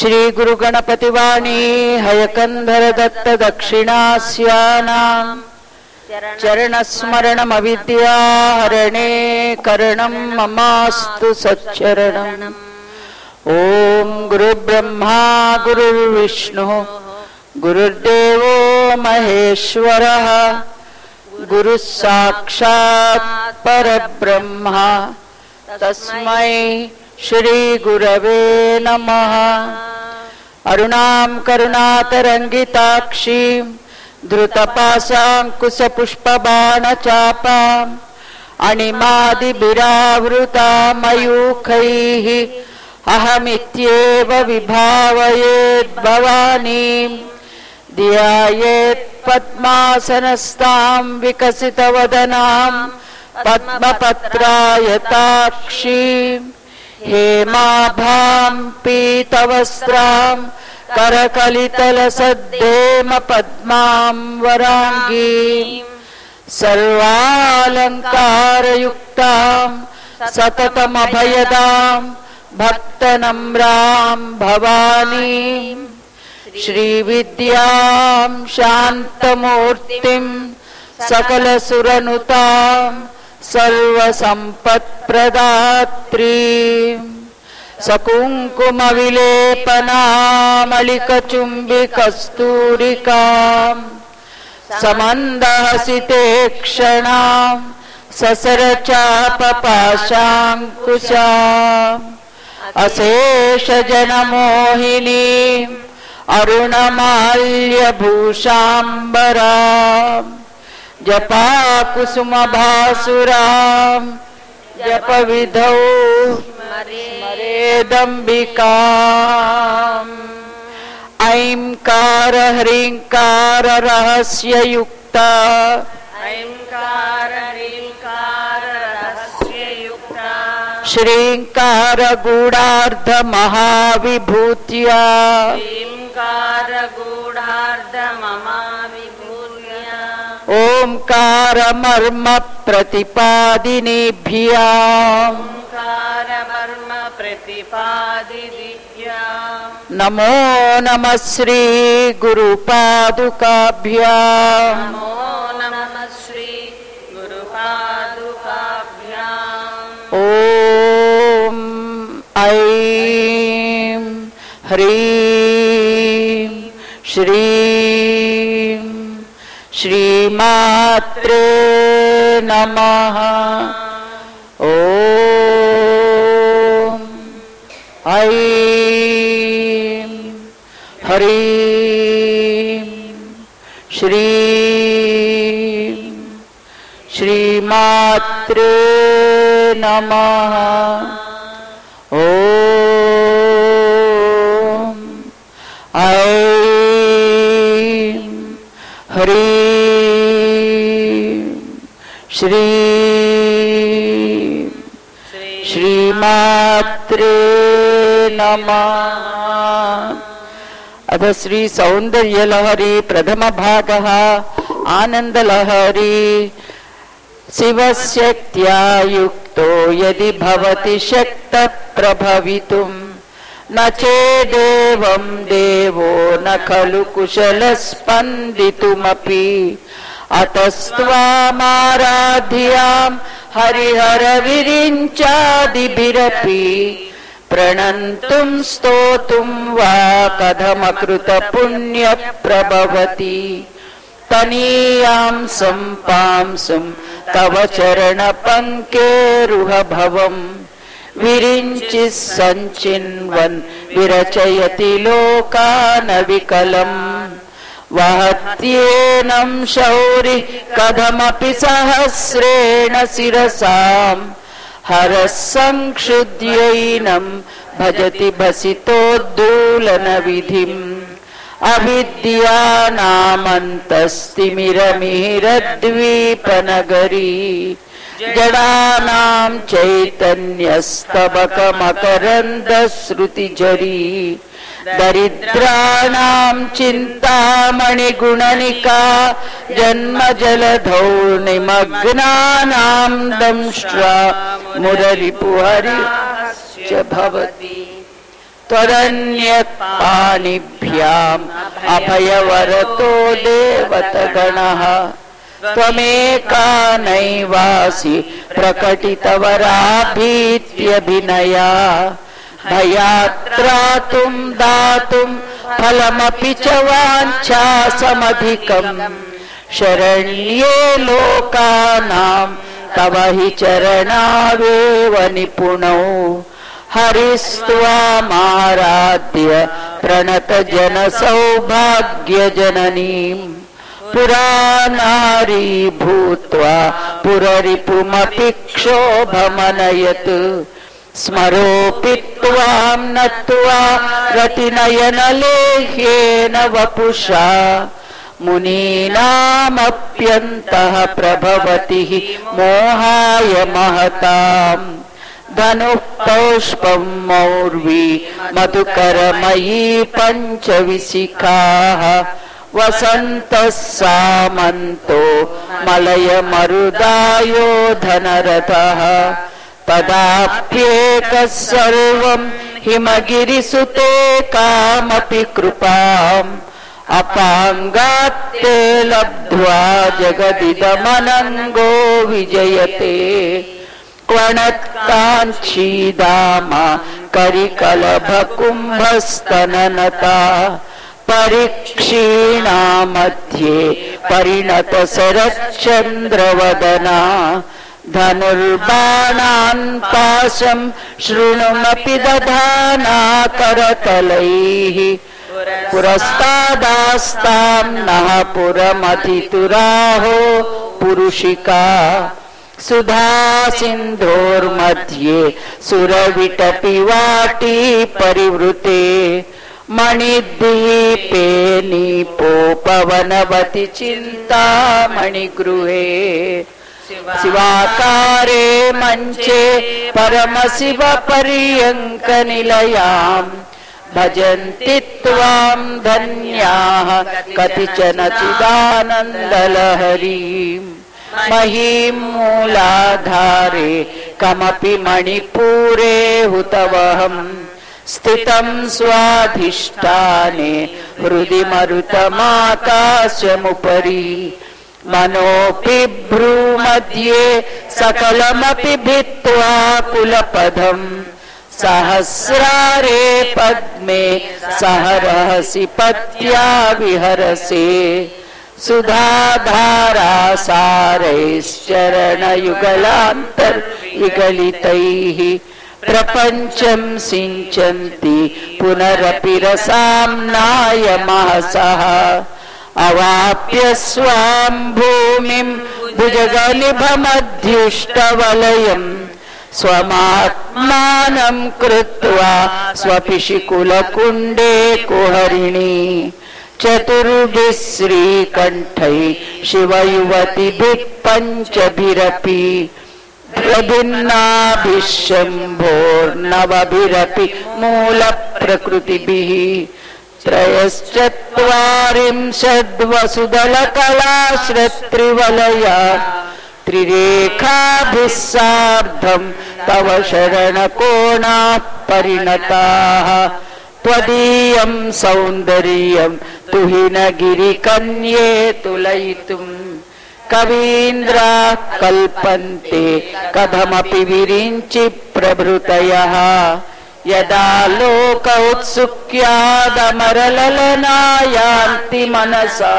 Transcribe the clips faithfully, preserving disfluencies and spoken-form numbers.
श्री गुरु गणपति वाणी हयकंधर दत्त दक्षिणास्यानां चरणस्मरणमविद्या हरणे करणं ममास्तु सच्चरणम्। ओम गुरु ब्रह्मा गुरुर्विष्णु गुरुर्देवो महेश्वरः गुरु साक्षात् परब्रह्मा तस्मै श्री गुरवे नमः। अरुणां करुणातरंगिताक्षीं धृतपाशाङ्कुशपुष्पबाणचापाम् अणिमादिभिरावृतां मयूखैः अहमित्येव विभावयेद् भवानीं ध्यायेत् पद्मासनस्तां विकसितवदनां पद्मपत्रायताक्षीं हेमाभां पीतवस्त्रां करकलितलसद्देम पद्मां वराङ्गीं सर्वालङ्कारयुक्तां सततमभयदां भक्तनम्रां भवानीं श्रीविद्यां शान्तमूर्तिं सकलसुरनुतां सर्वसम्पत्प्रदात्रीं सकुङ्कुमविलेपनामलिकचुम्बिकस्तूरिकां समन्दहसिते क्षणां ससरचापपाशाङ्कुशाम् अशेषजनमोहिनीं अरुणमाल्यभूषाम्बरां जपाकुसुमभासुरां जपविधौ स्मरेदम्बिकाम्। ऐंकार ह्रींकार रहस्ययुक्ता ऐंकार ह्रींकार रहस्ययुक्ता श्रींकार गूढ़ार्ध महाविभूत्या श्रींकार गूढ़ार्ध महाविभूत्या ओंकार मर्म प्रतिपादिनीभ्याम् ओंकार मर्म प्रतिपादिनीभ्याम् नमो नमः श्री गुरुपादुकाभ्याम् नमो नमः श्री गुरुपादुकाभ्याम्। ओम ऐं ह्रीं श्रीं श्रीमात्रे नमः। ओम ऐं ह्रीं श्रीं श्रीमात्रे नमः। ओम ऐं ह्रीं श्रीं श्रीमात्रे नमः। अथ श्री सौंदर्य लहरी प्रथम भागः आनंद लहरी। शिवशक्त्या युक्तो यदि भवति शक्तः प्रभवितुं न चेदेवं देवो न खलु कुशलः स्पन्दितुमपि अतस्त्वामाराध्यां हरिहर विरिञ्चादिभिरपि प्रणन्तुं स्तोतुं वा कथमकृत पुण्य प्रभवति तनीयां सम्पांसुं तव चरण पंकेरुहभवं विरिञ्चि सञ्चिन्वन् विरचयति लोकानविकलम् वहत्येनं शौरि कथमपि सहस्रेण शिरसां हरः संक्षुद्यैनं भजति भसितोद्धूलनविधिम् अविद्यानामन्तस्तिमिरमिहिरद्वीपनगरी जडानां चैतन्यस्तबकमकरन्दश्रुतिझरी दरिद्राणां चिन्तामणिगुणनिका जन्मजलधौ निमग्नानां दंष्ट्रा मुररिपुहरि च भवति त्वदन्यपाणिभ्याम् अभयवरतो देवतगणः त्वमेका नैवासि प्रकटितवराभीत्यभिनया भयात्रातुं दातुं फलमपि च वाञ्छासमधिकम् शरण्ये लोकानां तव हि चरणावेव निपुणौ हरिस्त्वामाराध्य प्रणतजनसौभाग्यजननीम् पुरानारी भूत्वा पुररिपुमपि क्षोभमनयत् स्मरोऽपि त्वां नत्वा रतिनयनलेह्येन वपुषा मुनीनामप्यन्तः प्रभवति मोहाय महताम् धनुः पौष्पं मौर्वी मधुकरमयी पञ्चविशिखाः वसन्तः सामन्तो मलयमरुदायो धनरथः तदाप्येकः सर्वं हिमगिरिसुते कामपि कृपाम् अपाङ्गात्ते लब्ध्वा जगदिदमनङ्गो विजयते क्वणत्काञ्चीदामा करिकलभकुम्भस्तननता परिक्षीणा मध्ये परिणतशरच्चन्द्रवदना धनुर्बाणान् पाशं शृणुमपि दधाना करतलैः पुरस्तादास्तां नः पुरमथितुराहो पुरुषिका सुधा सिन्धोर्मध्ये सुरविटपि वाटी परिवृते मणिद्वीपे नीपोपवनवति चिन्तामणिगृहे शिवाकारे मञ्चे परमशिव पर्यङ्कनिलयाम् भजन्ति त्वां धन्याः कतिचन चिदानन्दलहरीम् महीं मूलाधारे कमपि मणिपूरे हुतवहम् स्थितं स्वाधिष्ठाने हृदि मरुतमाकाशमुपरि मनोऽपि भ्रूमध्ये सकलमपि भित्त्वा कुलपदम् सहस्रारे पद्मे सहरहसि पत्या विहरसे सुधाधारासारैश्चरणयुगलान्तर्विगलितैः प्रपञ्चं सिञ्चन्ति पुनरपि रसाम्नाय महसः अवाप्य स्वां भूमिं भुजगनिभमध्युष्टवलयम् स्वमात्मानं कृत्वा स्वपिशिकुलकुण्डे कुहरिणी चतुर्भिः श्रीकण्ठैः शिवयुवतिभिः पञ्चभिरपि प्रभिन्नाभिः शम्भोर्नवभिरपि मूलप्रकृतिभिः त्रयश्चत्वारिंशद्वसुदलकलाश्रत्रिवलया त्रिरेखाभिः सार्धं तव शरणकोणाः परिणताः त्वदीयं सौन्दर्यं तुहिनगिरिकन्ये तुलयितुम् कवीन्द्राः कल्पन्ते कथमपि विरिञ्चि प्रभृतयः यदा लोक उत्सुक्यादमरललनायान्ति मनसा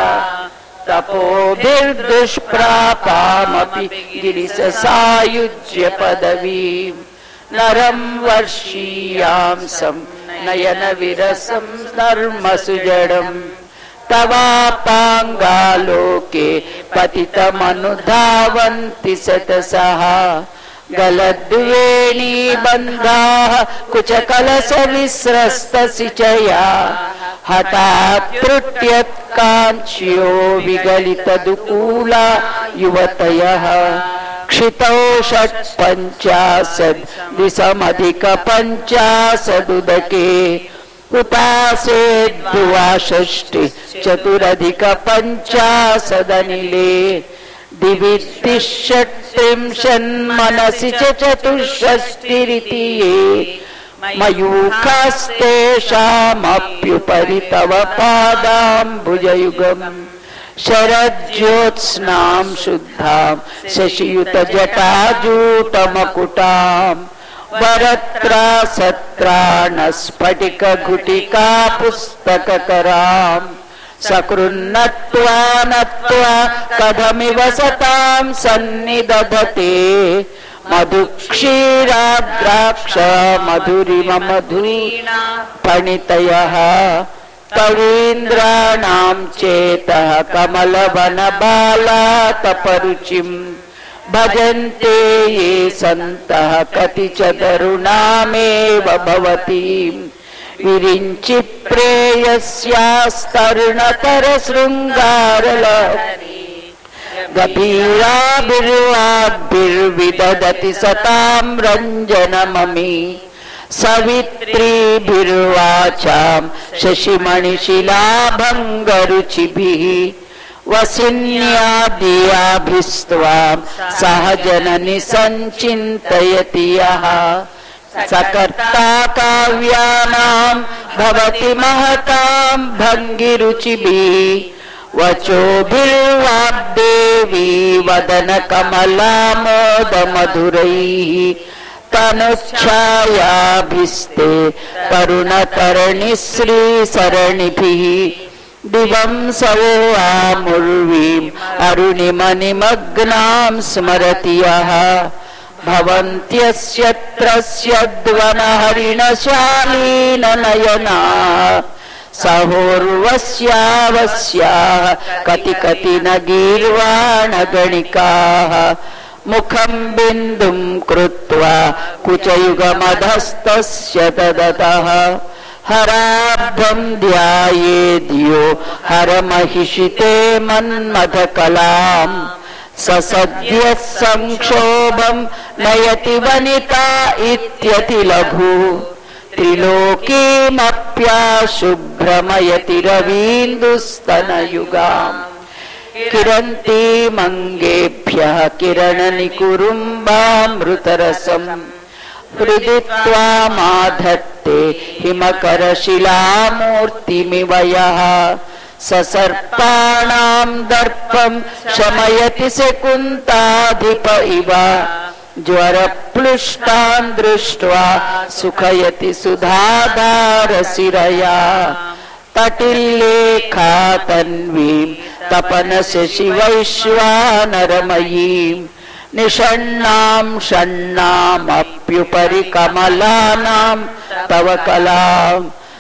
तपोभिर्दुष्प्रापामपि गिरिशसायुज्य पदवीं नरं वर्षीयांसं नयनविरसं नर्मसुजडम् तवापाङ्गालोके पतितमनुधावन्ति शतशः गलद्वेणीबन्धाः कुचकलशविस्रस्तसिचया हठात् त्रुट्यत्काञ्च्यो विगलितदुकूला युवतयः क्षितौ षट्पञ्चाशद् द्विसमधिकपञ्चाशदुदके उपासे द्वाषष्टि चतुरधिकपञ्चाशदनिले दिवि तिष्षट्त्रिंशन्मनसि च चतुष्षष्टिरिति ये मयूखास्तेषामप्युपरि तव पादाम्बुजयुगम् शरज्योत्स्नां शुद्धां शशियुतजटाजूटमकुटां वरत्रा सत्राणस्फटिकघुटिका पुस्तककरां सकृन्नत्वा नत्वा कथमिव सतां सन्निदधते मधुक्षीराद्राक्ष मधुरिममधुरीणा पणितयः कवीन्द्राणां चेतः कमलवनबालातपरुचिम् भजन्ते ये सन्तः कति च तरुणामेव भवतीम् विरिञ्चि प्रेयस्यास्तरुणतरशृङ्गारलहरी गभीराभिर्वाग्भिर्विदधति सतां रञ्जनममी सवित्रीभिर्वाचां शशिमणिशिलाभङ्गरुचिभिः वसिन्यादियाभिस्त्वां सहजननि सञ्चिन्तयति यः सकर्ता काव्यानां भवति महतां भङ्गिरुचिभिः वचोभिर्वाग्देवी वदनकमलामोदमधुरैः तनुच्छायाभिस्ते तरुणतरणिश्रीसरणिभिः दिवं सवोऽमुर्वीम् अरुणिमनिमग्नां स्मरति यः भवन्त्यस्य त्रस्यद्वनहरिणशालीननयना सहोर्वस्यावस्याः कति कति न गीर्वाणगणिकाः मुखं बिन्दुं कृत्वा कुचयुगमधस्तस्य ददतः हराब्धं ध्यायेद्यो हरमहिषिते मन्मथकलाम् ससद्यः संक्षोभं नयति वनिता इत्यतिलघु त्रिलोकीमप्याशुभ्रमयति रवीन्दुस्तनयुगाम् किरन्तीमङ्गेभ्यः किरणनिकुरुम्बामृतरसम् हृदि त्वामाधत्ते हिमकरशिलामूर्तिमिव यः ससर्पाणां दर्पं शमयति सेकुन्ताधिप इव ज्वरप्लुष्टान् दृष्ट्वा सुखयति सुधाधारशिरया तटिल्लेखा तन्वीं तपनशशिवैश्वानरमयीम् निषण्णां षण्णामप्युपरि कमलानां तव कलां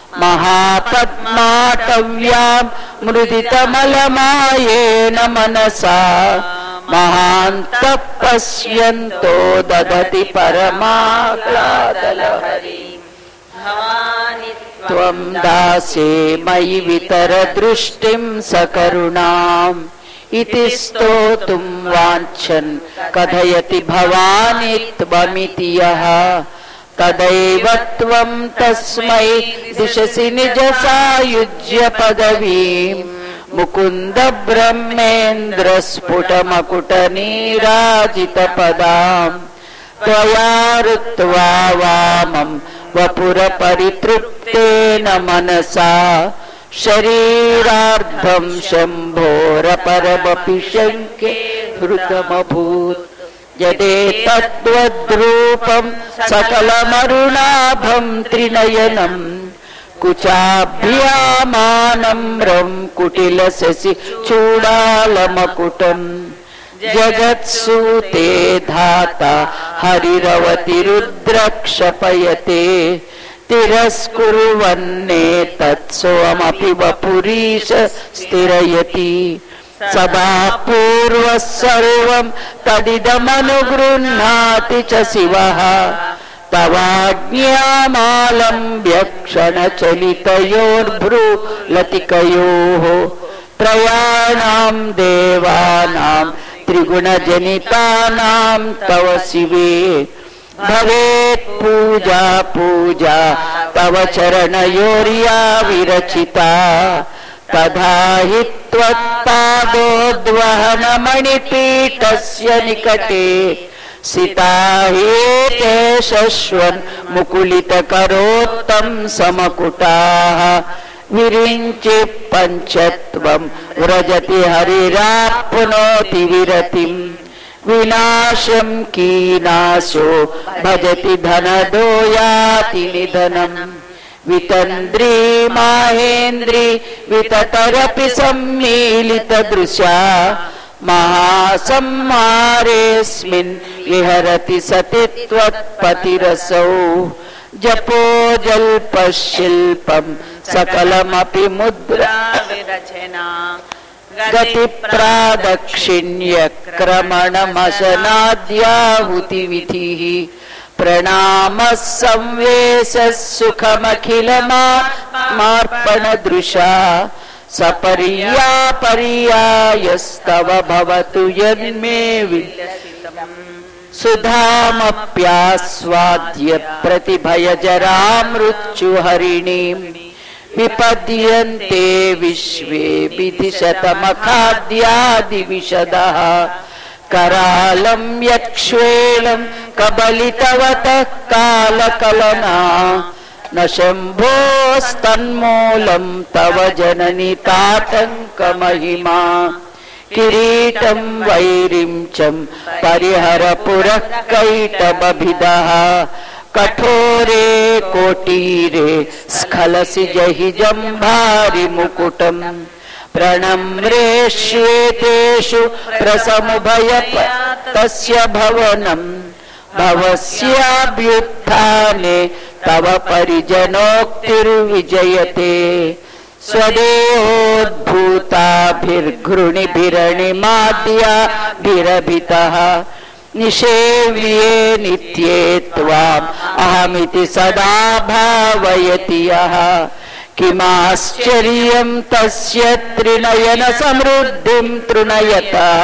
महापद्माटव्यां मृदितमलमायेन मनसा महान्तः पश्यन्तो ददति परमाह्लादलहरी त्वं दासे मयि वितर दृष्टिं सकरुणाम् इति स्तोतुं वाञ्छन् कथयति भवानि त्वमिति यः तदैव त्वं तस्मै दिशसि निज सायुज्य पदवीं मुकुन्द ब्रह्मेन्द्र स्फुटमकुटनीराजितपदां त्वया ऋत्वा वामं वपुरपरितृप्तेन मनसा शरीरार्धं शम्भोरपरमपि शङ्के हृतमभूत् यदेतद्वद्रूपं सकलमरुणाभं त्रिनयनं कुचाभ्यामानम्रं कुटिलशशि चूडालमकुटम् जगत्सूते धाता हरिरवतिरुद्रक्षपयते तिरस्कुर्वन्ने तत्सोमपि वपुरीश स्थिरयति सदा पूर्वः सर्वं तदिदमनुगृह्णाति च शिवः तवाज्ञामालम्ब्य क्षणचलितयोर्भ्रूलतिकयोः त्रयाणां देवानां त्रिगुणजनितानां तव शिवे भवेत् पूजा पूजा तव चरणयोर्या विरचिता तथा हि त्वत्पादोद्वहनमणिपीठस्य निकटे सिता हेते शश्वन् मुकुलितकरोत्तं समकुटाः विरिञ्चि पञ्चत्वं व्रजति हरिराप्नोति विरतिम् विनाशं कीनाशो भजति धनदो याति निधनम् वितन्द्री माहेन्द्री विततरपि सम्मीलितदृशा महासंहारेऽस्मिन् विहरति सति त्वत्पतिरसौ जपो जल्पशिल्पं सकलमपि मुद्रा विरचना गति प्रादक्षिण्य क्रमणमशनाद्याहुतिविधिः प्रणामः संवेशः सुखमखिलमार्पणदृशा सपर्यापर्यायस्तव भवतु यन्मे विलसितम् सुधामप्यास्वाद्य प्रतिभयजरामृत्युहरिणीम् विपद्यन्ते विश्वे विधिशतमखाद्यादिविशदः करालं यक्ष्वेलं कबलितवतः कालकलना न शम्भोस्तन्मूलं तव जननि तातङ्कमहिमा किरीटं वैरिं च परिहर पुरः कैटबभिदः कठोरे कोटीरे स्खलसि जहि जम्भारि मुकुटम् प्रणम्रे श्वेतेषु प्रसमुभय तस्य भवनम् भवस्याभ्युत्थाने तव परिजनोक्तिर्विजयते स्वदेहोद्भूताभिर्घृणिभिरणिमाद्याभिरभितः निषेव्ये नित्ये त्वाम् अहमिति सदा भावयति यः किमाश्चर्यं तस्य त्रिनयन समृद्धिं तृणयतः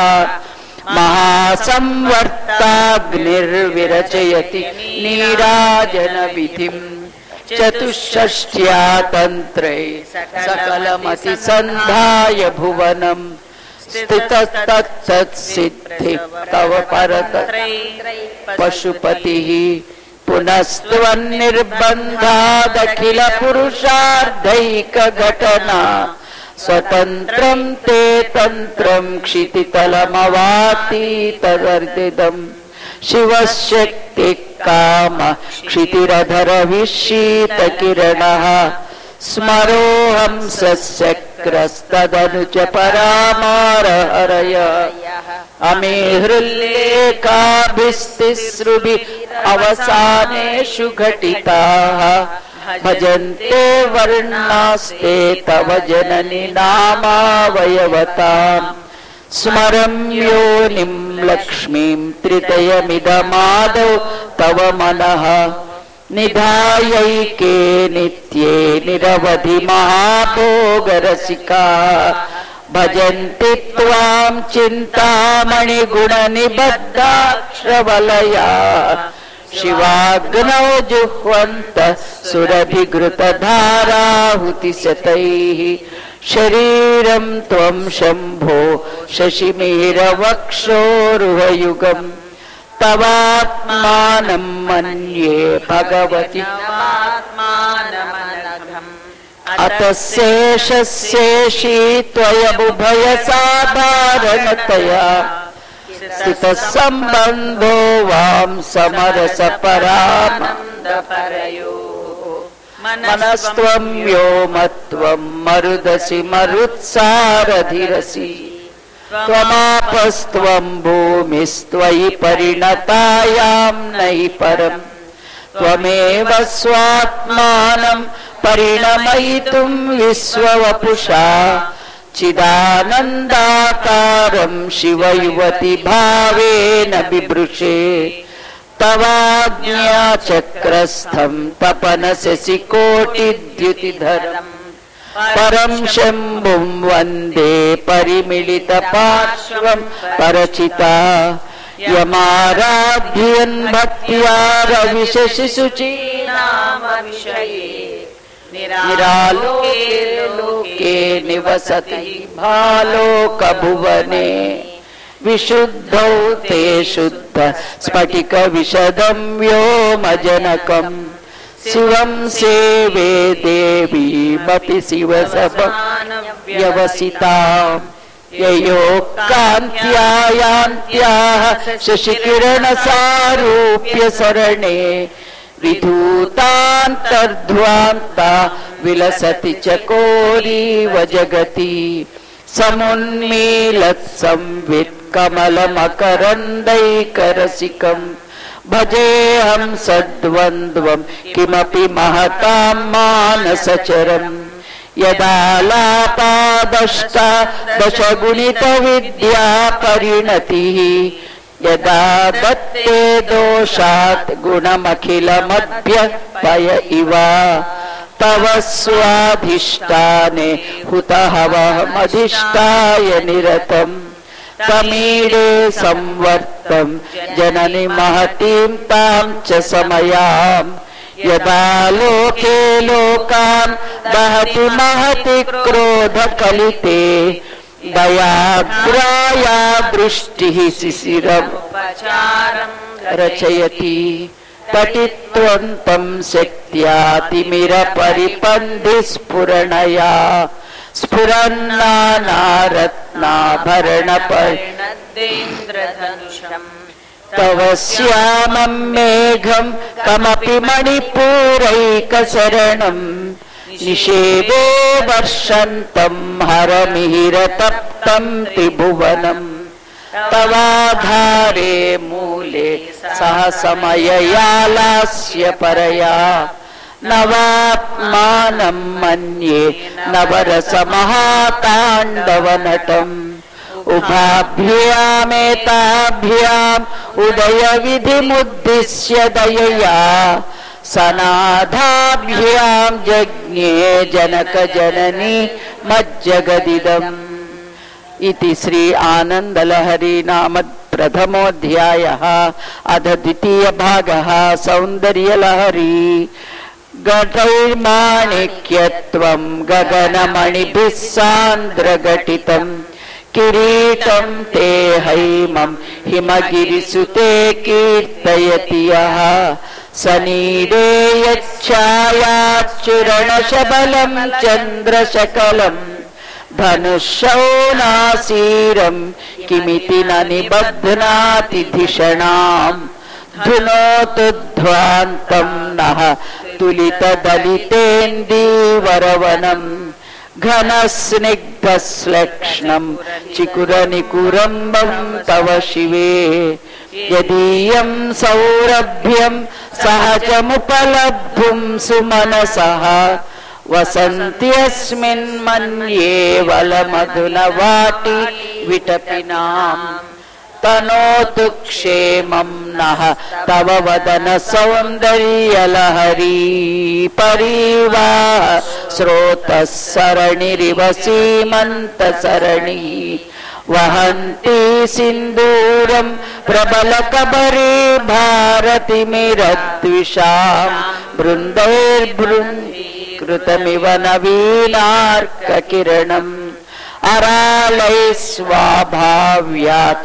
महासंवर्ताग्निर्विरचयति नीराजन विधिम् चतुष्षष्ट्या तन्त्रे सकलमति सन्धाय भुवनम् स्थितस्तत्सिद्धि तव परत पशुपतिः पुनस्त्वन्निर्बन्धादखिल पुरुषार्धैक घटना स्वतन्त्रं ते तन्त्रं क्षितितलमवातीतवर्दिदम् शिवशक्ति काम क्षितिरधर विशीतकिरणः स्मरोऽहं सस्यक्रस्तदनु च परामारहरय अमेहृल्लेखाभिस्तिसृभिः अवसानेषु घटिताः भजन्ते वर्णास्ते तव जननि नामावयवताम् स्मरं योनिं लक्ष्मीं त्रितयमिदमादौ तव मनः निधायैके नित्ये निरवधि महाभोगरसिका भजन्ति त्वां चिन्तामणिगुणनिबद्धाक्षवलया शिवाग्नौ जुह्वन्तः सुरभिघृतधाराहुतिशतैः शरीरं त्वं शम्भो शशिमिहिरवक्षोरुहयुगम् तवात्मानं मन्ये भगवति अतः शेषशेषी त्वयमुभयसाधारणतया स्थितः सम्बन्धो वां समरसपरानन्दपरयो मनस्त्वं व्योमत्वं मरुदसि मरुत्सारधिरसि त्वमापस्त्वं भूमिस्त्वयि परिणतायां नहि परम् त्वमेव स्वात्मानं परिणमयितुं विश्ववपुषा चिदानन्दाकारं शिवयुवति भावेन बिभृशे तवाज्ञाचक्रस्थं तपनशशिकोटिद्युतिधरम् परं शम्भुं वन्दे परिमिलितपार्श्वं परचिता यमाराध्यन् भक्त्या रविशशिशुचीनामविषये निरालोके लोके निवसति भालोकभुवने విశుద్ధౌ తే శుద్ధ స్ఫటిక విశదం వ్యోమజనకం శివం సేవే దేవీమపి శివ సభ వ్యవసితాం యయో కాంత్యాయాంత్యాః శశికిరణ సారూప్య సరణే విధూతాంతర్ధ్వాంత విలసతి చకోరీవ జగతి సమున్మీలత్ సంవిత్ కమలమకరందైకరసికం భజేహం సద్వంద్వం కిమపి మహతాం మానసచరం యదాలాపాదష్టా దశగుణిత విద్యా పరిణతిః యదా దత్తే దోషాత్ గుణమఖిలమభ్యపయ ఇవ తవ స్వాధిష్టానే హుతహవమధిష్టాయ నిరతం తమీడే సంవర్తం జనని మహతీం తాం చ సమయాం యదా లోకే లోకాన్ దహతి మహతి క్రోధ కలితే దయాద్రాయా దృష్టి శిశిరం రచయతి పఠిత్వంతం శక్త్యాతిమిర పరిపంధి స్ఫురణయా స్ఫురన్నానారత్నాభరణ పరిణద్దేంద్రధనుషం తవ శ్యామం మేఘం కమపి మణిపూరైకశరణం నిషేవే వర్షంతం హరమిహిర తప్తం త్రిభువనం తవాధారే మూలే సహసమయయాలాస్య పరయా నవాత్మానం మన్యే నవరసమహాతాండవనటం ఉభాభ్యామేతాభ్యాం ఉదయ విధిముద్దిశ్య దయయా సనాథాభ్యాం జజ్ఞే జనక జనని మజ్జగదిదం. इति श्री आनंदलहरी नाम प्रथमोऽध्यायः. अथ द्वितीय भागः सौन्दर्यलहरी. घटैर्माणिक्यत्वं गगनमणिभिः सान्द्रघटितं किरीटं ते हैमं हिमगिरिसुते कीर्तयति यः सनीडे यच्छायाच्चूरणशबलं चन्द्रशकलं धनुषौनासीरं किमिति न निबध्नाति धिषणाम् धुनोतु ध्वान्तं नः तुलितदलितेन्दीवरवनं घनस्निग्धश्लेक्ष्णं चिकुरनिकुरम्बं तव शिवे यदीयं सौरभ्यं सहजमुपलब्धुं सुमनसः वसन्त्यस्मिन् मन्ये वलमधुनवाटी विटपिनाम् तनोतु क्षेमं नः तव वदन सौन्दर्यलहरी परिवाह स्रोतः सरणिरिव सीमन्तसरणि वहन्ती सिन्दूरं प्रबलकबरी भारतिमिरद्विषां बृन्दैर्बृन्दीकृतमिव नवीनार्ककिरणम् अरालैः स्वाभाव्यात्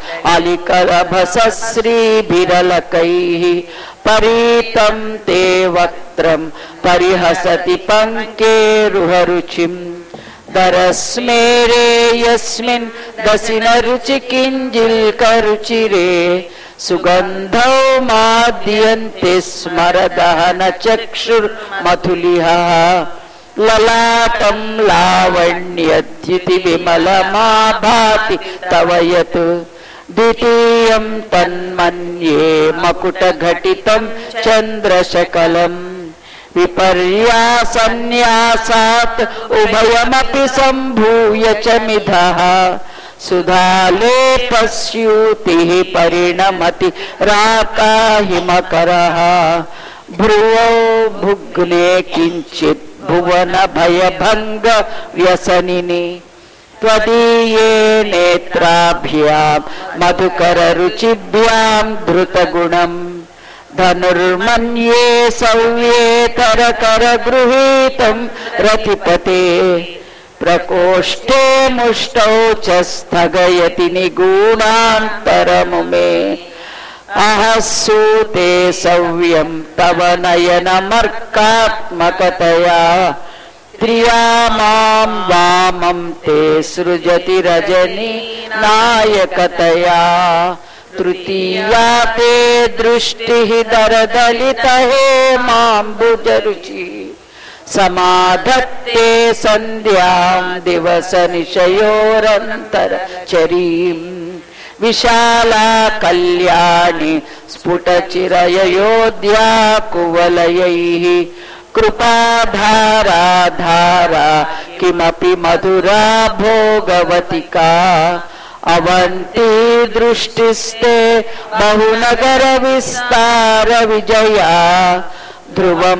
अलिकलभसश्रीभिरलकैः परीतं ते वक्त्रं परिहसति पङ्केरुहरुचिम् दरस्मेरे यस्मिन् दशिनरुचि किञ्जिल्करुचिरे सुगन्धौ माद्यन्ते स्मरदहन चक्षुर्मथुलिहः ललाटं लावण्यद्युति विमलमाभाति तव यत् द्वितीयं तन्मन्ये मकुटघटितं चन्द्रशकलम् विपर्यासन्यासात् उभयमपि सम्भूय च मिधः सुधालेपस्यूतिः परिणमति राकाहिमकरः भ्रुवौ भुग्ने किञ्चित् भुवन भयभंग व्यसनिनि त्वदीये नेत्राभ्यां मधुकर रुचिभ्यां धृतगुणम् धनुर्मन्ये सव्येतरकर गृहीतं रतिपते प्रकोष्ठे मुष्टौ च स्थगयति निगूढान्तरमुमे अहसूते सव्यं तव नयनमर्कात्मकतया त्रिया मां वामं ते सृजति रजनी नायकतया तृतीया ते दृष्टिः दरदलित हेमाम्बुजरुचि समाधत्ते सन्ध्यां दिवस निशयोरन्तरचरीम् विशाला कल्याणी स्फुटचिरयोध्या कुवलयैः कृपाधारा धारा किमपि मधुरा भोगवतिका अवन्ती दृष्टिस्ते बहुनगर विस्तार विजया ध्रुवं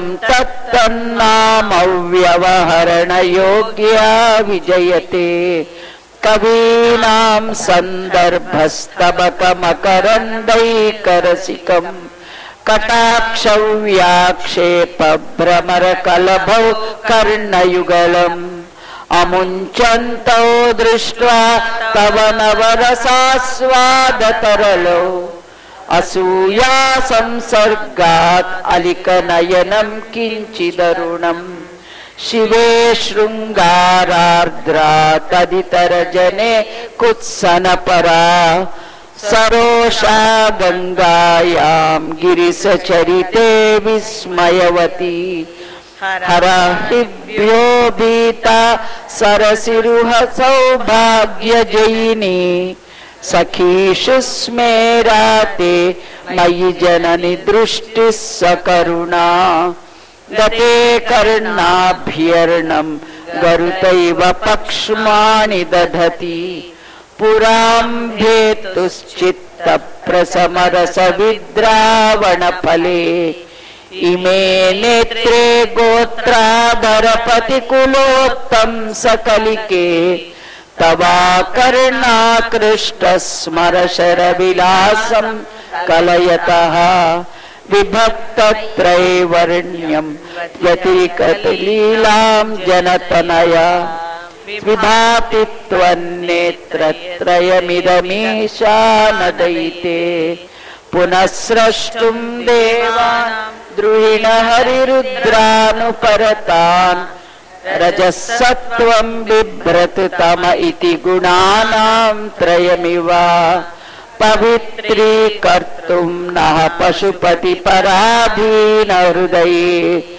तत्तन्नामव्यवहरण योग्या विजयते कवीनां सन्दर्भस्तबकमकरन्दैकरसिकम् कटाक्षव्याक्षेप भ्रमर कलभौ कर्णयुगलम् अमुञ्चन्तौ दृष्ट्वा तव नवरसास्वादतरलौ असूया संसर्गात् अलिकनयनं किञ्चिदरुणम् शिवे शृङ्गारार्द्रा तदितरजने कुत्सनपरा सरोषा गंगायां गिरिसचरिते विस्मयवती हरहिभ्यो भीता सरसिरुह सौभाग्यजयिनी सखीषु स्मेराते मयि जननि दृष्टिः सकरुणा गते कर्णाभ्यर्णं गरुतैव पक्ष्माणि दधति पुराम्भेतुश्चित्तप्रसमरसविद्रावणफले इमे नेत्रे गोत्राधरपतिकुलोत्तं सकलिके तवाकर्णाकृष्टस्मरशरविलासं कलयतः विभक्तत्रैवर्ण्यं व्यतिकतलीलां जनतनया विभाति त्वन्नेत्रत्रयमिदमीशानदयिते पुनः स्रष्टुं देवान् द्रुहिण हरिरुद्रानुपरतान् रजसत्वं बिभ्रतु तम इति गुणानां त्रयमिव पवित्रीकर्तुं नः पशुपति पराधीन हृदये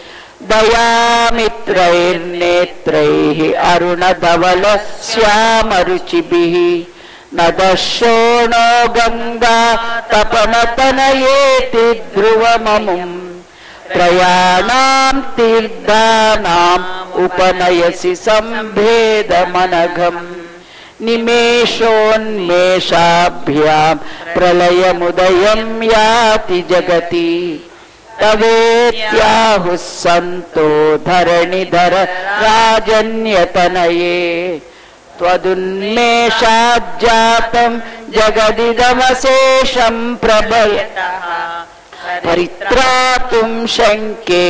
दयामित्रैर्नेत्रैः अरुणधवल श्यामरुचिभिः न दशोणो गंगा तपनतनयेति ध्रुवममुम् त्रयाणां तीर्थानाम् उपनयसि सम्भेदमनघम् निमेषोन्मेषाभ्यां प्रलयमुदयं याति जगति तवेत्याहुः सन्तो धरणिधर राजन्यतनये त्वदुन्मेषाज्जातं जगदिदमशेषं प्रभयतः परित्रातुं शङ्के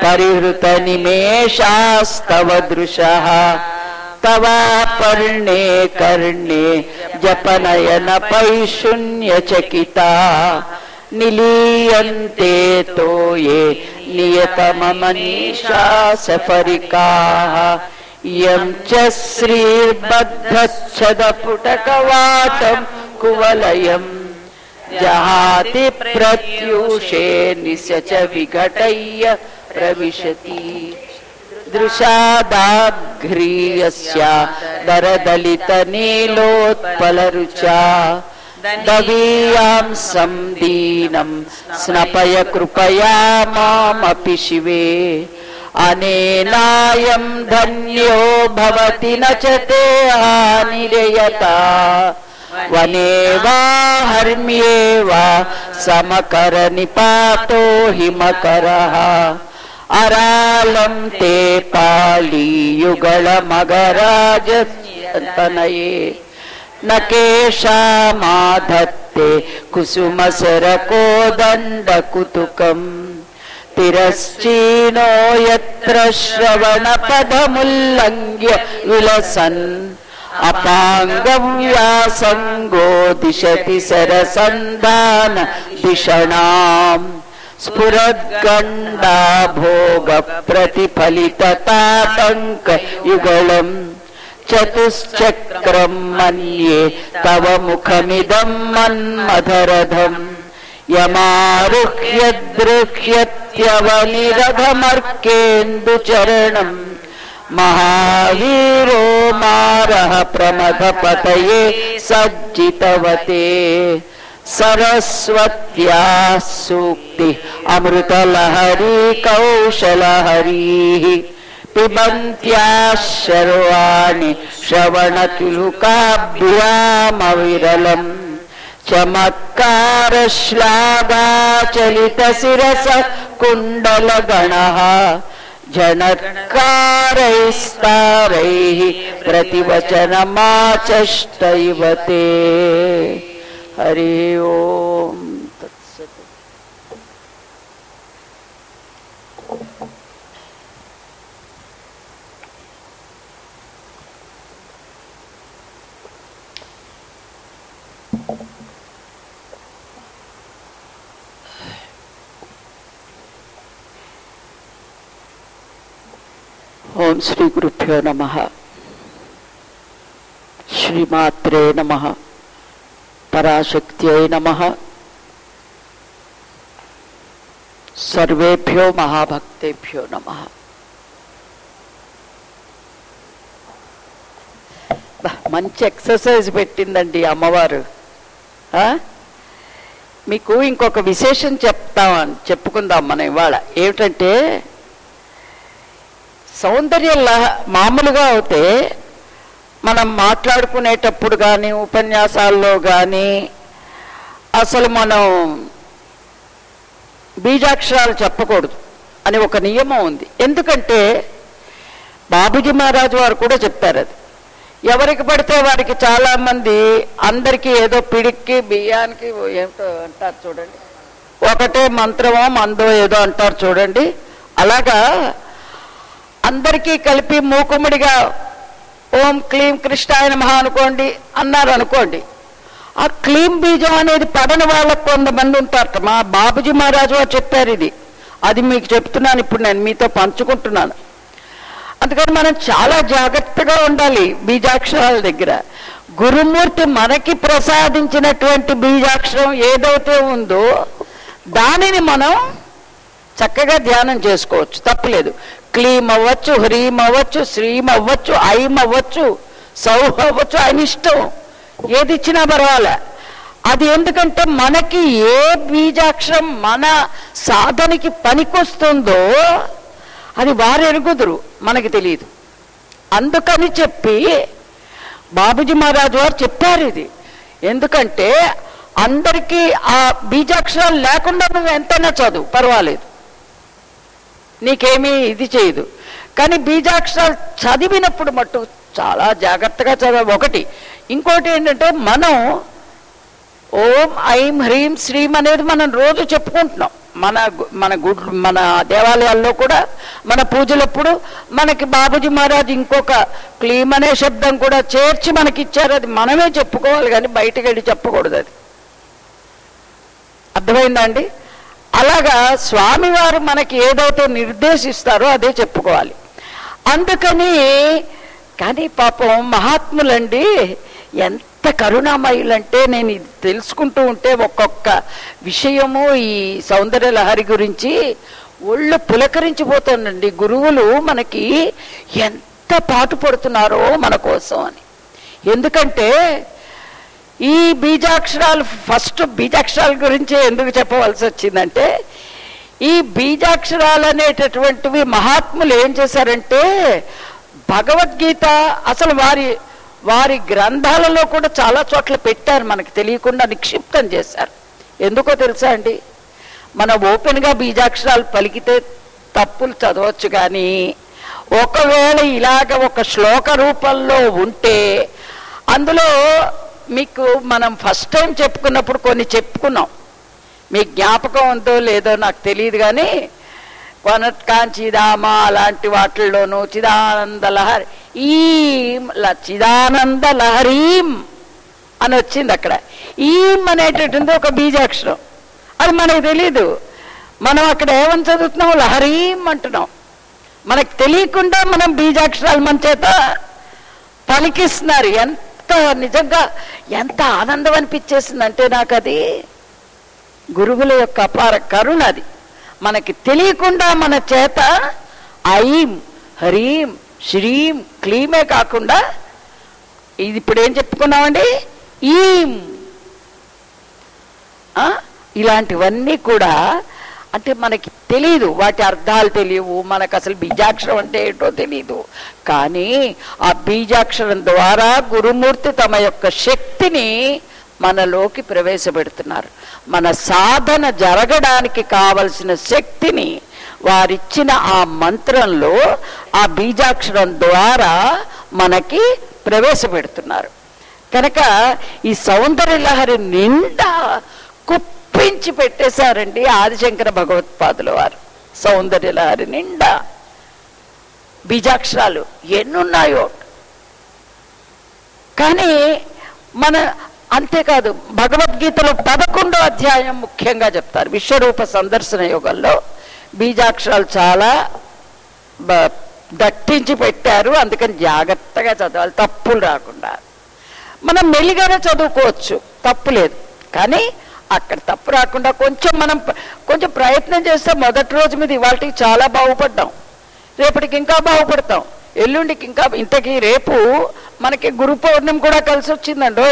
परिहृतनिमेषास्तव दृशः तवापर्णे कर्णे जपनयन पैशून्यचकिता निलीयन्ते तो ये नियतममनीषा सफरिकाः यं च श्रीर्बद्धच्छदपुटकवाटं कुवलयं जहाति प्रत्यूषे निश्च विघटय्य प्रविशति दृशादाघ्रीयस्या दरदलितनीलोत्पलरुचा दवीयां समदीनं स्नपय कृपया मामपि शिवे अनेनायं धन्यो भवति न च ते हानिर्यता वने वा हर्म्ये वा समकर निपातो हिमकरः अरालं ते पालीयुगलमगराजतनये न केशामाधत्ते कुसुमसरकोदण्डकुतुकम् తిరశ్చీనో యత్ర శ్రవణ పదముల్లంఘ్య విలసన్ అపాంగవ్యాసంగో దిశతి సరసంధాన దిషణాం స్ఫురద్గండా భోగ ప్రతిఫలితాతంక యుగళం చతుశ్చక్రం మన్యే తవ ముఖమిదం మన్మథరథం యమారుహ్య దృహ్యత్యవనిరథమర్కేందు చరణం మహావీరో మారః ప్రమథపతయే సజ్జితవతే సరస్వత్యా సూక్తి అమృతలహరీ కౌశలహరీ పిబంత్యాః శర్వాణి శ్రవణతులుకాభ్యామవిరలం చమత్కార శ్లాఘాచలిత శిరస కుండలగణః జనత్కారైస్తారైః ప్రతివచనమాచష్టైవతే. హరి ఓం తత్సత్. ఓం శ్రీ గురుభ్యో నమః. శ్రీమాత్రే నమః. పరాశక్త్యై నమః. సర్వేభ్యో మహాభక్తేభ్యో నమః. మంచి ఎక్సర్సైజ్ పెట్టిందండి అమ్మవారు. మీకు ఇంకొక విశేషం చెప్తామని చెప్పుకుందాం మనం ఇవాళ. ఏమిటంటే సౌందర్య మామూలుగా అయితే మనం మాట్లాడుకునేటప్పుడు కానీ ఉపన్యాసాల్లో కానీ అసలు మనం బీజాక్షరాలు చెప్పకూడదు అని ఒక నియమం ఉంది. ఎందుకంటే బాబూజీ మహారాజు వారు కూడా చెప్పారు అది. ఎవరికి పడితే వారికి చాలామంది అందరికీ ఏదో పిడిక్కి బియ్యానికి ఏమిటో అంటారు చూడండి, ఒకటే మంత్రమో మందో ఏదో అంటారు చూడండి. అలాగా అందరికీ కలిపి మూకుముడిగా ఓం క్లీం కృష్ణాయ నమః అనుకోండి అన్నారు అనుకోండి, ఆ క్లీం బీజం అనేది పడని వాళ్ళకు కొంతమంది ఉంటారట. మా బాబూజీ మహారాజు వారు చెప్పారు ఇది. అది మీకు చెప్తున్నాను, ఇప్పుడు నేను మీతో పంచుకుంటున్నాను. అందుకని మనం చాలా జాగ్రత్తగా ఉండాలి బీజాక్షరాల దగ్గర. గురుమూర్తి మనకి ప్రసాదించినటువంటి బీజాక్షరం ఏదైతే ఉందో దానిని మనం చక్కగా ధ్యానం చేసుకోవచ్చు, తప్పులేదు. క్లీం అవ్వచ్చు, హ్రీం అవ్వచ్చు, శ్రీం అవ్వచ్చు, ఐం అవ్వచ్చు, సౌహ అవ్వచ్చు, ఆయన ఇష్టం ఏది ఇచ్చినా పర్వాలే. అది ఎందుకంటే మనకి ఏ బీజాక్షరం మన సాధనకి పనికొస్తుందో అది వారు ఎరుగుదురు, మనకి తెలియదు. అందుకని చెప్పి బాబూజీ మహారాజు వారు చెప్పారు ఇది. ఎందుకంటే అందరికీ ఆ బీజాక్షరాలు లేకుండా నువ్వు ఎంతైనా చదువు పర్వాలేదు, నీకేమీ ఇది చేయదు. కానీ బీజాక్షరాలు చదివినప్పుడు మట్టు చాలా జాగ్రత్తగా చదవాలి ఒకటి. ఇంకోటి ఏంటంటే మనం ఓం ఐం హ్రీం శ్రీం అనేది మనం రోజు చెప్పుకుంటున్నాం. మన మన గుడ్ మన దేవాలయాల్లో కూడా మన పూజలప్పుడు మనకి బాబూజీ మహారాజ్ ఇంకొక క్లీం అనే శబ్దం కూడా చేర్చి మనకి ఇచ్చారు. అది మనమే చెప్పుకోవాలి కానీ బయటకు వెళ్ళి చెప్పకూడదు. అది అర్థమైందా అండి? అలాగా స్వామివారు మనకి ఏదైతే నిర్దేశిస్తారో అదే చెప్పుకోవాలి. అందుకని కానీ పాపం మహాత్ములండి ఎంత కరుణామయులంటే, నేను ఇది తెలుసుకుంటూ ఉంటే ఒక్కొక్క విషయము ఈ సౌందర్య లహరి గురించి ఒళ్ళు పులకరించిపోతుందండి. గురువులు మనకి ఎంత పాటు పడుతున్నారో మన కోసం అని. ఎందుకంటే ఈ బీజాక్షరాలు ఫస్ట్ బీజాక్షరాల గురించి ఎందుకు చెప్పవలసి వచ్చిందంటే, ఈ బీజాక్షరాలు అనేటటువంటివి మహాత్ములు ఏం చేశారంటే భగవద్గీత అసలు వారి వారి గ్రంథాలలో కూడా చాలా చోట్ల పెట్టారు, మనకు తెలియకుండా నిక్షిప్తం చేశారు. ఎందుకో తెలుసా అండి, మన ఓపెన్గా బీజాక్షరాలు పలికితే తప్పులు చదవచ్చు, కానీ ఒకవేళ ఇలాగ ఒక శ్లోక రూపంలో ఉంటే అందులో మీకు మనం ఫస్ట్ టైం చెప్పుకున్నప్పుడు కొన్ని చెప్పుకున్నాం, మీ జ్ఞాపకం ఉందో లేదో నాకు తెలియదు. కానీ వనత్కాంచిదామ అలాంటి వాటిల్లోనూ చిదానంద లహరి ఈ చిదానంద లహరీం అని వచ్చింది అక్కడ. ఈం అనేటటువంటి ఒక బీజాక్షరం, అది మనకు తెలీదు. మనం అక్కడ ఏమని చదువుతున్నాం, లహరీం అంటున్నాం. మనకు తెలియకుండా మనం బీజాక్షరాలు మన చేత పలికిస్తున్నారు. ఎంత నిజంగా ఎంత ఆనందం అనిపించేసింది అంటే నాకు అది గురువుల యొక్క అపార కరుణ. అది మనకి తెలియకుండా మన చేత ఐం హరీం శ్రీం క్లీమే కాకుండా ఇది ఇప్పుడు ఏం చెప్పుకున్నామండి, ఈం ఇలాంటివన్నీ కూడా అంటే మనకి తెలీదు, వాటి అర్థాలు తెలియవు, మనకు అసలు బీజాక్షరం అంటే ఏంటో తెలీదు. కానీ ఆ బీజాక్షరం ద్వారా గురుమూర్తి తమ యొక్క శక్తిని మనలోకి ప్రవేశపెడుతున్నారు. మన సాధన జరగడానికి కావలసిన శక్తిని వారిచ్చిన ఆ మంత్రంలో ఆ బీజాక్షరం ద్వారా మనకి ప్రవేశపెడుతున్నారు. కనుక ఈ సౌందర్య లహరి నిండా కుప్పించి పెట్టేశారండి ఆదిశంకర భగవత్పాదుల వారు. సౌందర్య లహరి నిండా బీజాక్షరాలు ఎన్నున్నాయో. కానీ మన అంతేకాదు, భగవద్గీతలో పదకొండో అధ్యాయం ముఖ్యంగా చెప్తారు. విశ్వరూప సందర్శన యోగంలో బీజాక్షరాలు చాలా దట్టించి పెట్టారు. అందుకని జాగ్రత్తగా చదవాలి, తప్పులు రాకుండా. మనం మెల్లిగానే చదువుకోవచ్చు, తప్పు లేదు. కానీ అక్కడ తప్పు రాకుండా కొంచెం మనం కొంచెం ప్రయత్నం చేస్తే మొదటి రోజు మీద ఇవాళకి చాలా బాగుపడ్డాం, రేపటికి ఇంకా బాగుపడతాం, ఎల్లుండికి ఇంకా. ఇంతకీ రేపు మనకి గురు పౌర్ణమి కూడా కలిసి వచ్చిందండి.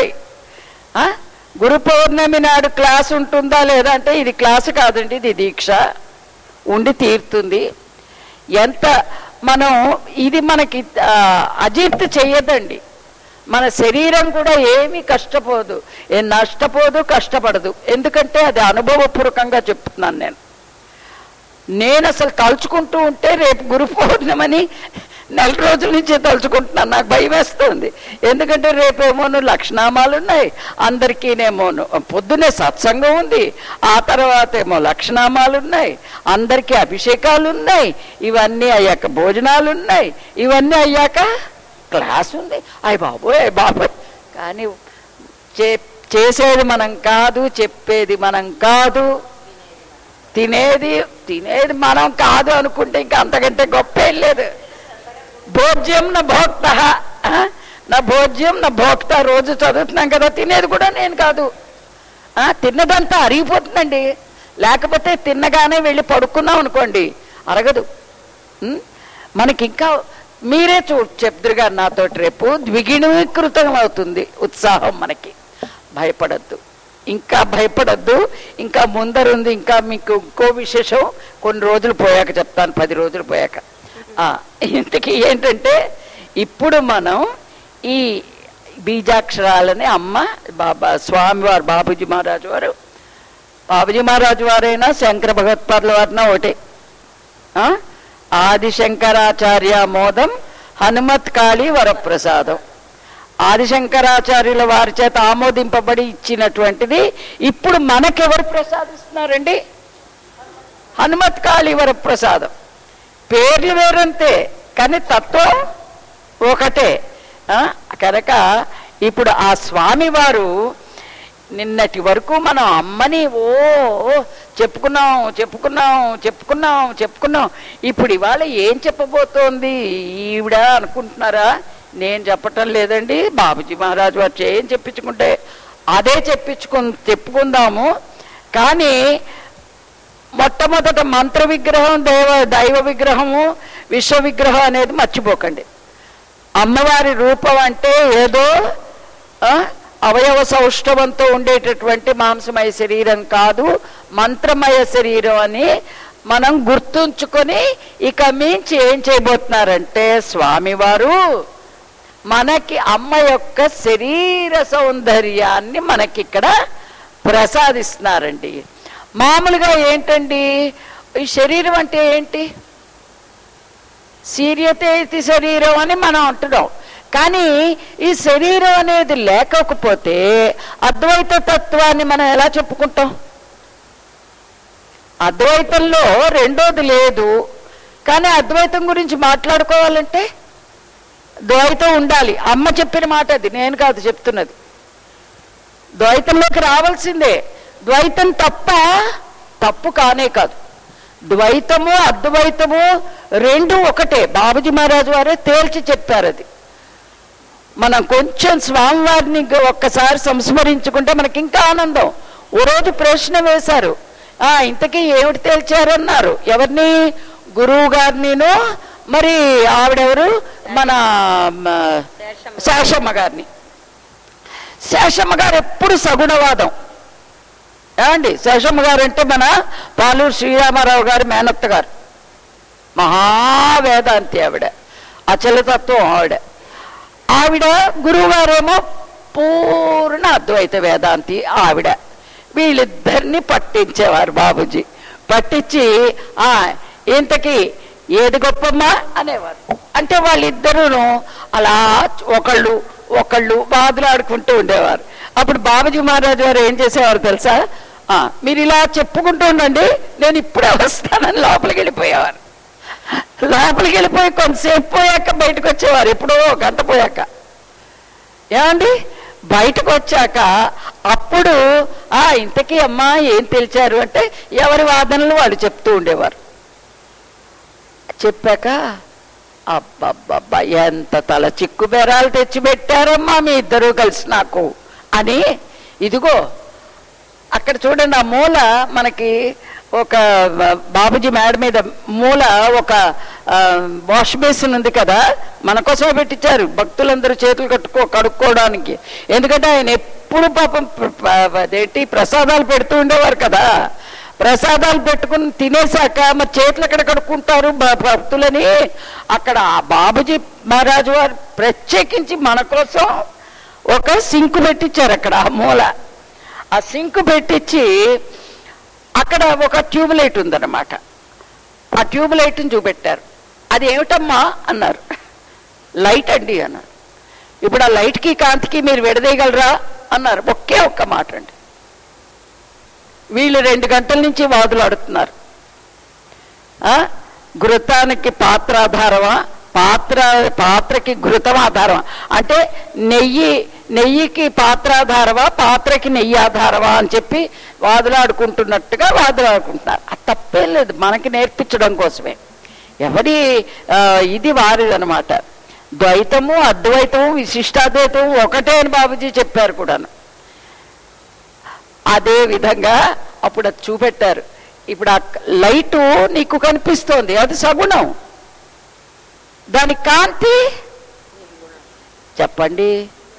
గురు పౌర్ణమి నాడు క్లాస్ ఉంటుందా లేదా అంటే ఇది క్లాసు కాదండి, ఇది దీక్ష ఉండి తీరుతుంది. ఎంత మనం ఇది మనకి అజీర్తి చెయ్యదండి. మన శరీరం కూడా ఏమీ కష్టపోదు, ఏం నష్టపోదు, కష్టపడదు. ఎందుకంటే అది అనుభవపూర్వకంగా చెప్తున్నాను నేను. నేను అసలు తలుచుకుంటూ ఉంటే రేపు గురు పౌర్ణమని నెల రోజుల నుంచే తలుచుకుంటున్నాను. నాకు భయం వేస్తుంది. ఎందుకంటే రేపేమోను లక్షనామాలు ఉన్నాయి, అందరికీనేమోను పొద్దునే సత్సంగం ఉంది, ఆ తర్వాత ఏమో లక్షనామాలు ఉన్నాయి, అందరికీ అభిషేకాలు ఉన్నాయి, ఇవన్నీ అయ్యాక భోజనాలు ఉన్నాయి, ఇవన్నీ అయ్యాక క్లాస్ ఉంది. అయ్య బాబోయ్ అయ్య బాబోయ్. కానీ చే చేసేది మనం కాదు, చెప్పేది మనం కాదు, తినేది తినేది మనం కాదు అనుకుంటే ఇంకా అంతకంటే గొప్ప ఏం లేదు. భోజ్యం నా భోక్త, నా భోజ్యం నా భోక్త రోజు చదువుతున్నాం కదా, తినేది కూడా నేను కాదు. తిన్నదంతా అరిగిపోతుందండి. లేకపోతే తిన్నగానే వెళ్ళి పడుకున్నాం అనుకోండి, అరగదు. మనకి ఇంకా మీరే చూ చెప్తురుగా నాతోటి, రేపు ద్విగుణీకృతం అవుతుంది ఉత్సాహం మనకి. భయపడద్దు, ఇంకా భయపడద్దు. ఇంకా ముందరుంది, ఇంకా మీకు ఇంకో విశేషం కొన్ని రోజులు పోయాక చెప్తాను, పది రోజులు పోయాక. ఇంతకీ ఏంటంటే ఇప్పుడు మనం ఈ బీజాక్షరాలని అమ్మ బాబా స్వామివారు బాబూజీ మహారాజు వారు, బాబూజీ మహారాజు వారైనా శంకర భగవత్పాదుల వారినా ఒకటే. ఆదిశంకరాచార్య మోదం హనుమత్ కాళీ వరప్రసాదం. ఆదిశంకరాచార్యుల వారి చేత ఆమోదింపబడి ఇచ్చినటువంటిది ఇప్పుడు మనకెవరు ప్రసాదిస్తున్నారండి? హనుమత్ కాళీ వరప్రసాదం. పేర్లు వేరంతే కానీ తత్వం ఒకటే. కనుక ఇప్పుడు ఆ స్వామి వారు నిన్నటి వరకు మనం అమ్మని ఓ చెప్పుకున్నాం చెప్పుకున్నాం చెప్పుకున్నాం చెప్పుకున్నాం ఇప్పుడు ఇవాళ ఏం చెప్పబోతోంది ఈవిడ అనుకుంటున్నారా? నేను చెప్పటం లేదండి, బాబూజీ మహారాజు వారు ఏం చెప్పించుకుంటే అదే చెప్పించుకు చెప్పుకుందాము. కానీ మొట్టమొదట మంత్ర విగ్రహం, దైవ దైవ విగ్రహము, విశ్వ విగ్రహం అనేది మర్చిపోకండి. అమ్మవారి రూపం అంటే ఏదో అవయవ సౌష్ఠవంతో ఉండేటటువంటి మాంసమయ శరీరం కాదు, మంత్రమయ శరీరం అని మనం గుర్తుంచుకొని ఇక మించి ఏం చేయబోతున్నారంటే స్వామివారు మనకి అమ్మ యొక్క శరీర సౌందర్యాన్ని మనకిక్కడ ప్రసాదిస్తున్నారండి. మామూలుగా ఏంటండి ఈ శరీరం అంటే ఏంటి? శీర్యతే ఇది శరీరం అని మనం అంటున్నాం. కానీ ఈ శరీరం అనేది లేకపోతే అద్వైత తత్వాన్ని మనం ఎలా చెప్పుకుంటాం? అద్వైతంలో రెండోది లేదు. కానీ అద్వైతం గురించి మాట్లాడుకోవాలంటే ద్వైతం ఉండాలి. అమ్మ చెప్పిన మాట అది, నేను కాదు చెప్తున్నది. ద్వైతంలోకి రావాల్సిందే. ద్వైతం తప్ప తప్పు కానే కాదు. ద్వైతము అద్వైతము రెండు ఒకటే. బాబుజీ మహారాజు వారే తేల్చి చెప్పారు అది. మనం కొంచెం స్వామివారిని ఒక్కసారి సంస్మరించుకుంటే మనకి ఇంకా ఆనందం. ఓ రోజు ప్రశ్న వేశారు, ఆ ఇంతకీ ఏమిటి తేల్చారన్నారు. ఎవరిని? గురువు గారినిను, మరి ఆవిడెవరు, మన శేషమ్మ గారిని. శేషమ్మ గారు ఎప్పుడు సగుణవాదం. ఏమండి, శేషమ్మ గారు అంటే మన పాలూరు శ్రీరామారావు గారి మేనత్త గారు, మహావేదాంతి ఆవిడ, అచలతత్వం ఆవిడ. ఆవిడ గురువు గారేమో పూర్ణ అద్వైత వేదాంతి ఆవిడ. వీళ్ళిద్దరిని పట్టించేవారు బాబుజీ. పట్టించి ఆ ఇంతకీ ఏది గొప్పమ్మా అనేవారు. అంటే వాళ్ళిద్దరూను అలా ఒకళ్ళు ఒకళ్ళు బాధలాడుకుంటూ ఉండేవారు. అప్పుడు బాబుజీ మహారాజు గారు ఏం చేసేవారు తెలుసా? మీరు ఇలా చెప్పుకుంటూ ఉండండి, నేను ఇప్పుడే వస్తానని లోపలికి వెళ్ళిపోయేవారు. లోపలికి వెళ్ళిపోయి కొంతసేపు పోయాక బయటకు వచ్చేవారు, ఎప్పుడో గంట పోయాక. ఏమండి, బయటకు వచ్చాక అప్పుడు ఆ ఇంతకీ అమ్మా ఏం తెలిచారు అంటే ఎవరి వాదనలు వాళ్ళు చెప్తూ ఉండేవారు. చెప్పాక అబ్బబ్బబ్బా ఎంత తల చిక్కు బెరాలు తెచ్చిపెట్టారమ్మా మీ ఇద్దరూ కలిసి నాకు అని. ఇదిగో అక్కడ చూడండి, ఆ మూల మనకి ఒక బాబుజీ మేడ మీద మూల ఒక వాష్ బేసిన్ ఉంది కదా, మన కోసమే పెట్టించారు భక్తులందరూ చేతులు కట్టుకో కడుక్కోవడానికి. ఎందుకంటే ఆయన ఎప్పుడు పాపం అదేంటి ప్రసాదాలు పెడుతూ ఉండేవారు కదా. ప్రసాదాలు పెట్టుకుని తినేశాక మరి చేతులు ఎక్కడ కడుక్కుంటారు భక్తులని. అక్కడ ఆ బాబుజీ మహారాజు వారు ప్రత్యేకించి మన కోసం ఒక సింకు పెట్టించారు అక్కడ ఆ మూల. ఆ సింకు పెట్టించి అక్కడ ఒక ట్యూబ్ లైట్ ఉందన్నమాట. ఆ ట్యూబ్ లైట్ని చూపెట్టారు. అది ఏమిటమ్మా అన్నారు. లైట్ అండి అన్నారు. ఇప్పుడు ఆ లైట్కి కాంతికి మీరు విడదీయగలరా అన్నారు. ఒకే ఒక్క మాట అండి. వీళ్ళు రెండు గంటల నుంచి వాదులాడుతున్నారు. ఘృతానికి పాత్ర ఆధారమా, పాత్ర పాత్రకి ఘృతం ఆధారమా, అంటే నెయ్యి నెయ్యికి పాత్ర ఆధారమా, పాత్రకి నెయ్యి ఆధారమా అని చెప్పి వాదులాడుకుంటున్నట్టుగా వాదులాడుకుంటున్నారు. అది తప్పేం లేదు, మనకి నేర్పించడం కోసమే. ఎవరి ఇది వారిదనమాట. ద్వైతము అద్వైతము విశిష్టాద్వైతము ఒకటే అని బాబుజీ చెప్పారు కూడాను. అదే విధంగా అప్పుడు అది చూపెట్టారు. ఇప్పుడు ఆ లైటు నీకు కనిపిస్తోంది, అది సగుణం. దాని కాంతి చెప్పండి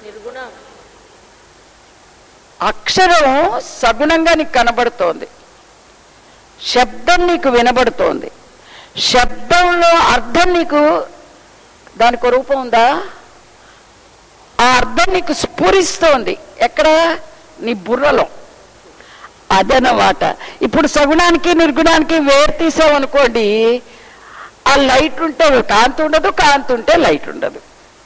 అక్షరం సగుణంగా నీకు కనబడుతోంది. శబ్దం నీకు వినబడుతోంది. శబ్దంలో అర్థం నీకు దానికి రూపం ఉందా? ఆ అర్థం నీకు స్ఫురిస్తోంది. ఎక్కడ? నీ బుర్రలో. అదనమాట. ఇప్పుడు సగుణానికి నిర్గుణానికి వేరు తీసామనుకోండి, ఆ లైట్ ఉంటే కాంతి ఉండదు, కాంతి ఉంటే లైట్ ఉండదు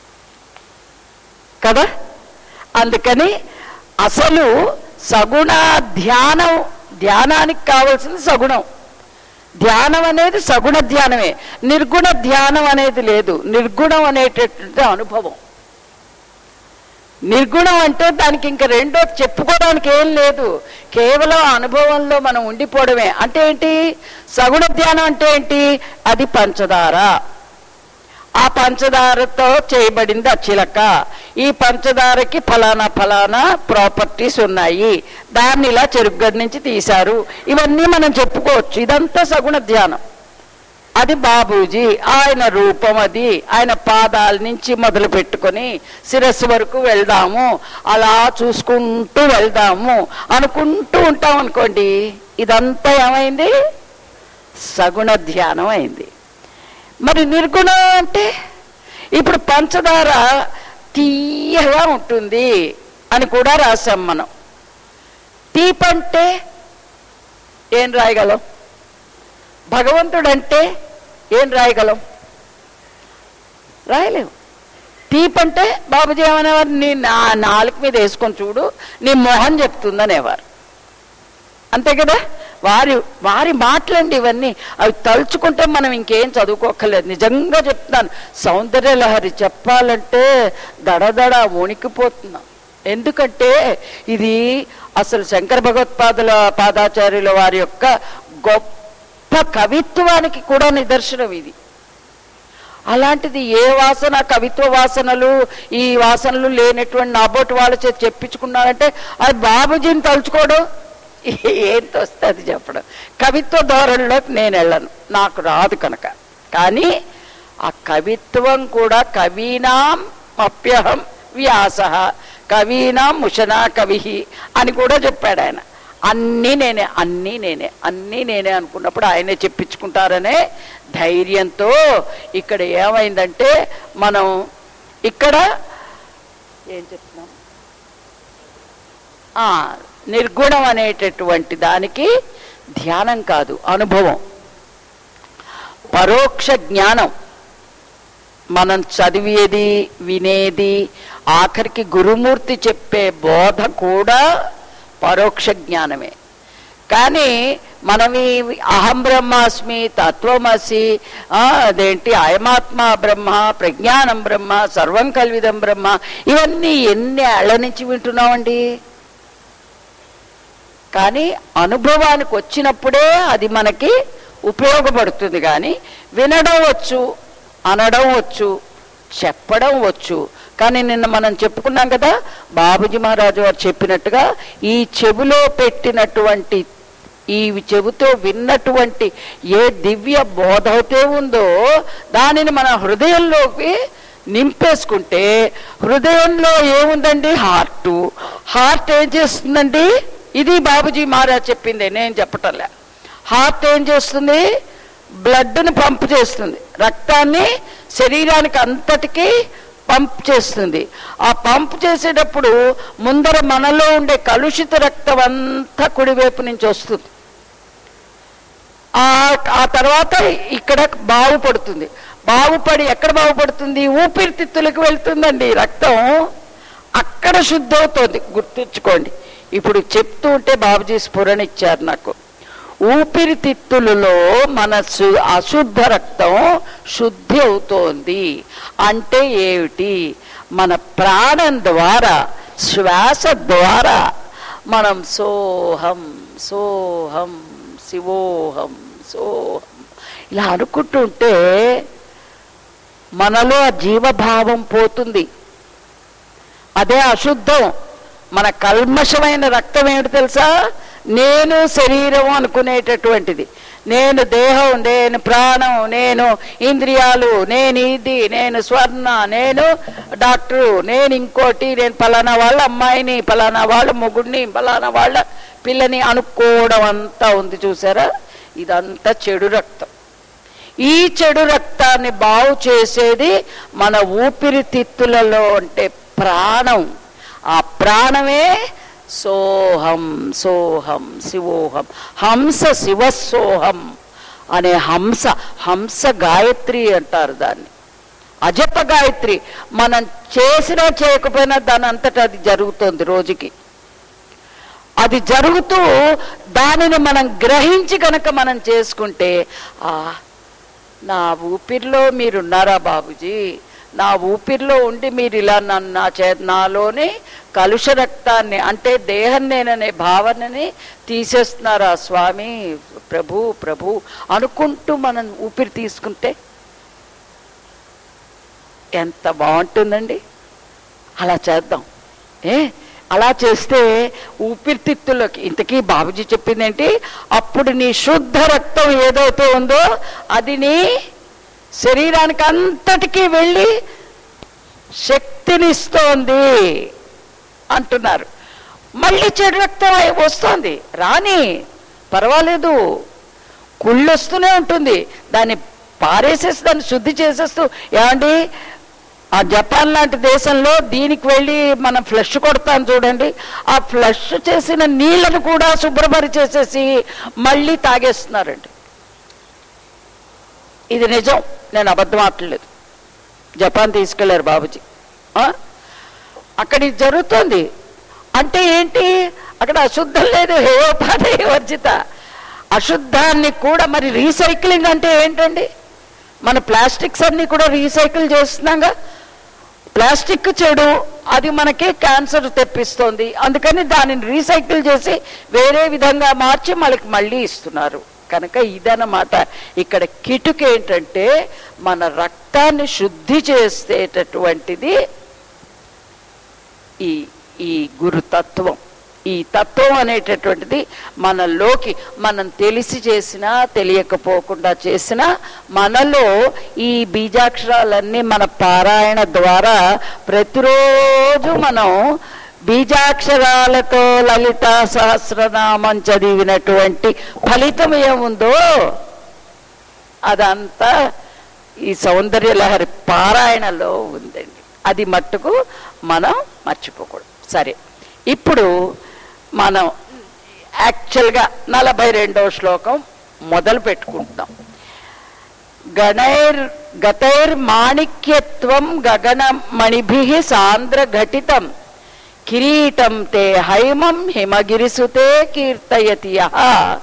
కదా. అందుకని అసలు సగుణ ధ్యానం, ధ్యానానికి కావాల్సింది సగుణం. ధ్యానం అనేది సగుణ ధ్యానమే, నిర్గుణ ధ్యానం అనేది లేదు. నిర్గుణం అనేటటువంటి అనుభవం. నిర్గుణం అంటే దానికి ఇంకా రెండో చెప్పుకోవడానికి ఏం లేదు, కేవలం అనుభవంలో మనం ఉండిపోవడమే. అంటే ఏంటి? సగుణ ధ్యానం అంటే ఏంటి? అది పంచదార. ఆ పంచదారతో చేయబడింది ఆ చిలక. ఈ పంచదారకి ఫలానా ఫలానా ప్రాపర్టీస్ ఉన్నాయి, దాన్ని ఇలా చెరుగ్గడి నుంచి తీశారు, ఇవన్నీ మనం చెప్పుకోవచ్చు. ఇదంతా సగుణ ధ్యానం. అది బాబూజీ ఆయన రూపం. అది ఆయన పాదాల నుంచి మొదలు పెట్టుకొని శిరస్సు వరకు వెళ్దాము, అలా చూసుకుంటూ వెళ్దాము అనుకుంటూ ఉంటాం అనుకోండి, ఇదంతా ఏమైంది? సగుణ ధ్యానం అయింది. మరి నిర్గుణం అంటే ఇప్పుడు పంచదార తీయగా ఉంటుంది అని కూడా రాసాం మనం. తీపంటే ఏం రాయగలం? భగవంతుడంటే ఏం రాయగలం? రాయలేము. తీపంటే బాబుజీ ఏమనేవారు? నీ నా నాలుగు మీద వేసుకొని చూడు, నీ మొహం చెప్తుందనేవారు. అంతే కదా. వారి వారి మాటలండి ఇవన్నీ. అవి తలుచుకుంటే మనం ఇంకేం చదువుకోక్కర్లేదు. నిజంగా చెప్తున్నాను, సౌందర్యలహరి చెప్పాలంటే దడదడ వణికిపోతున్నాం. ఎందుకంటే ఇది అసలు శంకర భగవత్పాదుల పాదాచార్యుల వారి యొక్క గొప్ప కవిత్వానికి కూడా నిదర్శనం ఇది. అలాంటిది ఏ వాసన, కవిత్వ వాసనలు, ఈ వాసనలు లేనటువంటి నాబోటి వాళ్ళ చేతి చెప్పించుకున్నారంటే అది బాబుజీని తలుచుకోవడం ఏం తోస్తుంది చెప్పడం. కవిత్వ ధోరణిలోకి నేను వెళ్ళను, నాకు రాదు కనుక. కానీ ఆ కవిత్వం కూడా కవీనాం అప్యహం వ్యాస కవీనాం ముషనా కవి అని కూడా చెప్పాడు ఆయన. అన్నీ నేనే అన్నీ నేనే అన్నీ నేనే అనుకున్నప్పుడు ఆయనే చెప్పించుకుంటారనే ధైర్యంతో ఇక్కడ ఏమైందంటే మనం ఇక్కడ ఏం చెప్తున్నాం, నిర్గుణం అనేటటువంటి దానికి ధ్యానం కాదు, అనుభవం, పరోక్ష జ్ఞానం. మనం చదివేది, వినేది, ఆఖరికి గురుమూర్తి చెప్పే బోధ కూడా పరోక్ష జ్ఞానమే. కానీ మనం ఈ అహం బ్రహ్మాస్మి, తత్వమసి, అదేంటి అయమాత్మ బ్రహ్మ, ప్రజ్ఞానం బ్రహ్మ, సర్వం కల్విదం బ్రహ్మ, ఇవన్నీ ఎన్ని ఏళ్ల నుంచి వింటున్నామండి. కానీ అనుభవానికి వచ్చినప్పుడే అది మనకి ఉపయోగపడుతుంది. కానీ వినడం వచ్చు, అనడం వచ్చు, చెప్పడం వచ్చు. కానీ నిన్న మనం చెప్పుకున్నాం కదా, బాబుజీ మహారాజు వారు చెప్పినట్టుగా ఈ చెవిలో పెట్టినటువంటి, ఈ చెవితో విన్నటువంటి ఏ దివ్య బోధ అయితే ఉందో దానిని మన హృదయంలోకి నింపేసుకుంటే, హృదయంలో ఏముందండి, హార్టు. హార్ట్ ఏం చేస్తుందండి, ఇది బాబుజీ మహారాజ్ చెప్పిందే, నేను చెప్పటంలే. హార్ట్ ఏం చేస్తుంది, బ్లడ్ని పంప్ చేస్తుంది, రక్తాన్ని శరీరానికి అంతటికీ పంప్ చేస్తుంది. ఆ పంప్ చేసేటప్పుడు ముందర మనలో ఉండే కలుషిత రక్తం అంతా కుడివైపు నుంచి వస్తుంది. ఆ ఆ తర్వాత ఇక్కడ బాగుపడుతుంది. బాగుపడి ఎక్కడ బాగుపడుతుంది, ఊపిరితిత్తులకు వెళ్తుందండి రక్తం, అక్కడ శుద్ధి అవుతుంది. గుర్తుంచుకోండి. ఇప్పుడు చెప్తూ ఉంటే బాబుజీ స్ఫురణ ఇచ్చారు నాకు. ఊపిరితిత్తులలో మన అశుద్ధ రక్తం శుద్ధి అవుతోంది అంటే ఏమిటి, మన ప్రాణం ద్వారా, శ్వాస ద్వారా మనం సోహం సోహం శివోహం సోహం ఇలా అనుకుంటుంటే మనలో ఆ జీవభావం పోతుంది. అదే అశుద్ధం. మన కల్మషమైన రక్తం ఏమిటి తెలుసా, నేను శరీరం అనుకునేటటువంటిది, నేను దేహం, నేను ప్రాణం, నేను ఇంద్రియాలు, నేను ఇది, నేను స్వర్ణ, నేను డాక్టరు, నేను ఇంకోటి, నేను పలానా వాళ్ళ అమ్మాయిని, పలానా వాళ్ళ మొగుడిని, పలానా వాళ్ళ పిల్లని అనుకోవడం అంతా ఉంది చూసారా. ఇదంతా చెడు రక్తం. ఈ చెడు రక్తాన్ని బాగు చేసేది మన ఊపిరితిత్తులలో అంటే ప్రాణం. ఆ ప్రాణమే సోహం సోహం శివోహం, హంస శివసోహం అనే హంస. హంస గాయత్రి అంటారు దాన్ని, అజప గాయత్రి. మనం చేసినా చేయకపోయినా దాని అంతటా అది జరుగుతుంది రోజుకి. అది జరుగుతూ దానిని మనం గ్రహించి కనుక మనం చేసుకుంటే, ఆ నా ఊపిరిలో మీరున్నారా బాబుజీ, నా ఊపిరిలో ఉండి మీరు ఇలా నన్ను నా చే నాలోని కలుష రక్తాన్ని అంటే దేహం నేననే భావనని తీసేస్తున్నారా స్వామి, ప్రభు ప్రభు అనుకుంటూ మనం ఊపిరి తీసుకుంటే ఎంత బాగుంటుందండి. అలా చేద్దాం. ఏ అలా చేస్తే ఊపిరితిత్తుల్లోకి, ఇంతకీ బాబుజీ చెప్పింది ఏంటి, అప్పుడు నీ శుద్ధ రక్తం ఏదైతే ఉందో అది నీ శరీరానికి అంతటికీ వెళ్ళి శక్తినిస్తోంది అంటున్నారు. మళ్ళీ చెడు రక్తం వస్తుంది, రాని పర్వాలేదు, కుళ్ళు వస్తూనే ఉంటుంది, దాన్ని పారేసేసి దాన్ని శుద్ధి చేసేస్తూ. ఏమండి ఆ జపాన్ లాంటి దేశంలో దీనికి వెళ్ళి మనం ఫ్లష్ కొడతాం చూడండి, ఆ ఫ్లష్ చేసిన నీళ్లను కూడా శుభ్రపరిచేసేసి మళ్ళీ తాగేస్తున్నారండి. ఇది నిజం, నేను అబద్ధం ఆడలేదు. జపాన్ తీసుకెళ్లారు బాబుజీ, అక్కడ ఇది జరుగుతుంది. అంటే ఏంటి, అక్కడ అశుద్ధం లేదు, హేయోపాధి వర్జిత. అశుద్ధాన్ని కూడా మరి రీసైక్లింగ్ అంటే ఏంటండి? మన ప్లాస్టిక్స్ అన్ని కూడా రీసైకిల్ చేస్తున్నాగా. ప్లాస్టిక్ చెడు, అది మనకి క్యాన్సర్ తెప్పిస్తోంది, అందుకని దానిని రీసైకిల్ చేసి వేరే విధంగా మార్చి మనకి మళ్ళీ ఇస్తున్నారు. కనుక ఇదన్నమాట ఇక్కడ కిటుక. ఏంటంటే మన రక్తాన్ని శుద్ధి చేసేటటువంటిది ఈ ఈ గురుతత్వం. ఈ తత్వం అనేటటువంటిది మనలోకి మనం తెలిసి చేసినా తెలియకపోకుండా చేసినా మనలో ఈ బీజాక్షరాలన్నీ మన పారాయణ ద్వారా ప్రతిరోజు మనం బీజాక్షరాలతో లలిత సహస్రనామం చదివినటువంటి ఫలితం ఏముందో అదంతా ఈ సౌందర్య లహరి పారాయణలో ఉందండి. అది మట్టుకు మనం మర్చిపోకూడదు. సరే, ఇప్పుడు మనం యాక్చువల్గా నలభై రెండవ శ్లోకం మొదలు పెట్టుకుంటాం. గణైర్ గతైర్ మాణిక్యత్వం గగనమణిభి సాంద్ర ఘటితం కిరీటం తే హైమం హిమగిరిసుతే కీర్తయతి యః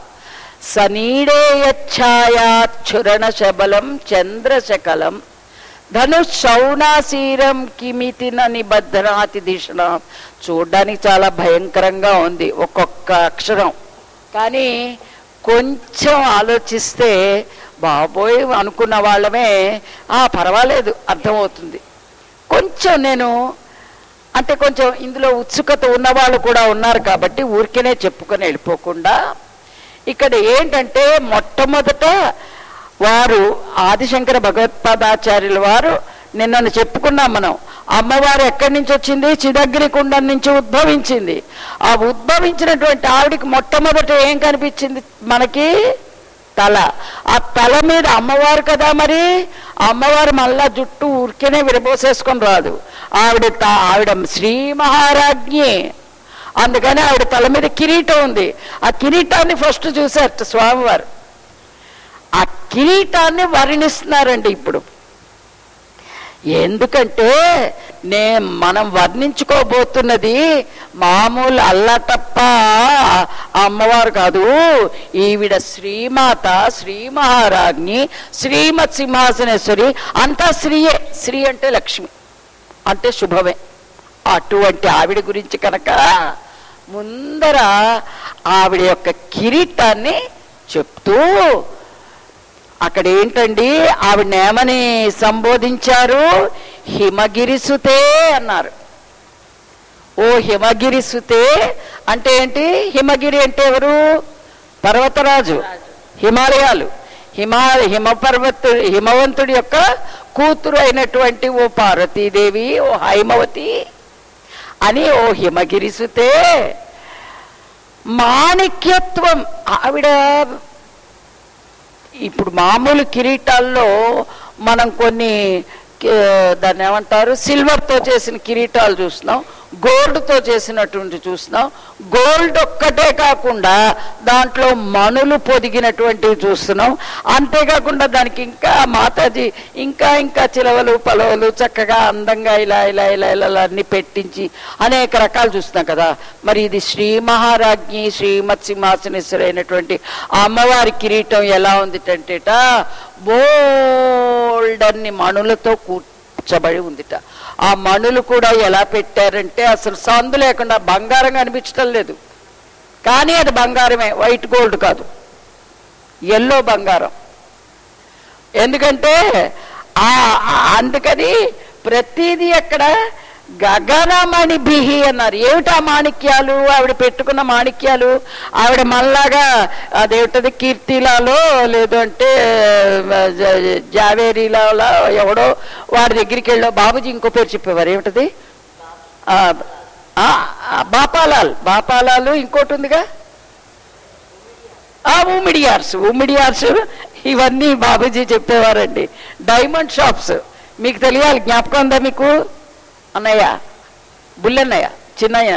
సనీడేయఛాయాచ్ఛురణ శబలం చంద్రశకలం ధనుషౌనాశీరం కిమితిన నిబధ్నాతి దిశన. చూడ్డానికి చాలా భయంకరంగా ఉంది ఒక్కొక్క అక్షరం, కానీ కొంచెం ఆలోచిస్తే బాబోయ్ అనుకున్న వాళ్ళమే ఆ పర్వాలేదు అర్థమవుతుంది. కొంచెం నేను అంటే కొంచెం ఇందులో ఉత్సుకత ఉన్నవాళ్ళు కూడా ఉన్నారు కాబట్టి ఊరికేనే చెప్పుకొని వెళ్ళిపోకుండా, ఇక్కడ ఏంటంటే మొట్టమొదట వారు ఆదిశంకర భగవత్పాదాచార్యుల వారు నిన్నను చెప్పుకున్నాం మనం. అమ్మవారు ఎక్కడి నుంచి వచ్చింది? చిదగ్ని కుండం నుంచి ఉద్భవించింది. ఆ ఉద్భవించినటువంటి ఆవిడికి మొట్టమొదట ఏం కనిపించింది మనకి? తల. ఆ తల మీద అమ్మవారు కదా, మరి అమ్మవారు మళ్ళా జుట్టు ఊరికేనే విరబోసేసుకొని రాదు. ఆవిడ ఆవిడ శ్రీ మహారాజ్ఞి, అందుకని ఆవిడ తల మీద కిరీటం ఉంది. ఆ కిరీటాన్ని ఫస్ట్ చూశారు స్వామివారు. ఆ కిరీటాన్ని వర్ణిస్తున్నారండి ఇప్పుడు. ఎందుకంటే నే మనం వర్ణించుకోబోతున్నది మామూలు అల్లటప్ప అమ్మవారు కాదు. ఈవిడ శ్రీమాత, శ్రీ మహారాజ్ఞి, శ్రీమత్ సింహాసనేశ్వరి, అంతా శ్రీయే. శ్రీ అంటే లక్ష్మి అంటే శుభమే. అటువంటి ఆవిడ గురించి కనుక ముందర ఆవిడ యొక్క కిరీటాన్ని చెప్తూ అక్కడ ఏంటండి ఆవిడని ఏమని సంబోధించారు? హిమగిరిసుతే అన్నారు. ఓ హిమగిరిసుతే అంటే ఏంటి? హిమగిరి అంటే ఎవరు? పర్వతరాజు, హిమాలయాలు. హిమా హిమపర్వతు హిమవంతుడి యొక్క కూతురు అయినటువంటి ఓ పార్వతీదేవి, ఓ హైమవతి అని ఓ హిమగిరిసుతే. మాణిక్యత్వం ఆవిడ. ఇప్పుడు మామూలు కిరీటాల్లో మనం కొన్ని దాన్ని ఏమంటారు సిల్వర్తో చేసిన కిరీటాలు చూస్తున్నాం, గోల్డ్తో చేసినటువంటి చూస్తున్నాం. గోల్డ్ ఒక్కటే కాకుండా దాంట్లో మణులు పొదిగినటువంటివి చూస్తున్నాం. అంతేకాకుండా దానికి ఇంకా మాతాజీ ఇంకా ఇంకా చిలవలు పలవలు చక్కగా అందంగా ఇలా ఇలా ఇలా ఇలా అన్ని పెట్టించి అనేక రకాలు చూస్తున్నాం కదా. మరి ఇది శ్రీ మహారాజ్ఞి శ్రీమత్ సింహాసనేశ్వరి అయినటువంటి అమ్మవారి కిరీటం ఎలా ఉందిటంటేట బోల్డ్ అన్ని మణులతో కూర్చబడి ఉందిట. ఆ మణులు కూడా ఎలా పెట్టారంటే అసలు సందు లేకుండా బంగారం అనిపించటం లేదు, కానీ అది బంగారమే, వైట్ గోల్డ్ కాదు, ఎల్లో బంగారం. ఎందుకంటే ఆ అందుకని ప్రతిదీ అక్కడ గగనమణిభిహి అన్నారు. ఏమిటా మాణిక్యాలు? ఆవిడ పెట్టుకున్న మాణిక్యాలు. ఆవిడ మళ్ళాగా అదేమిటది కీర్తిలాలో లేదంటే జావేరీలాలో ఎవడో వాడి దగ్గరికి వెళ్ళో బాబుజీ ఇంకో పేరు చెప్పేవారు, ఏమిటది బాపాలాల్ బాపాలాలు ఇంకోటి ఉందిగా ఉమిడియార్స్ ఉమిడియార్స్ ఇవన్నీ బాబుజీ చెప్పేవారండి. డైమండ్ షాప్స్ మీకు తెలియాలి, జ్ఞాపకం ఉందా మీకు? అన్నయ్య బుల్లన్నయ్య చిన్నయ్య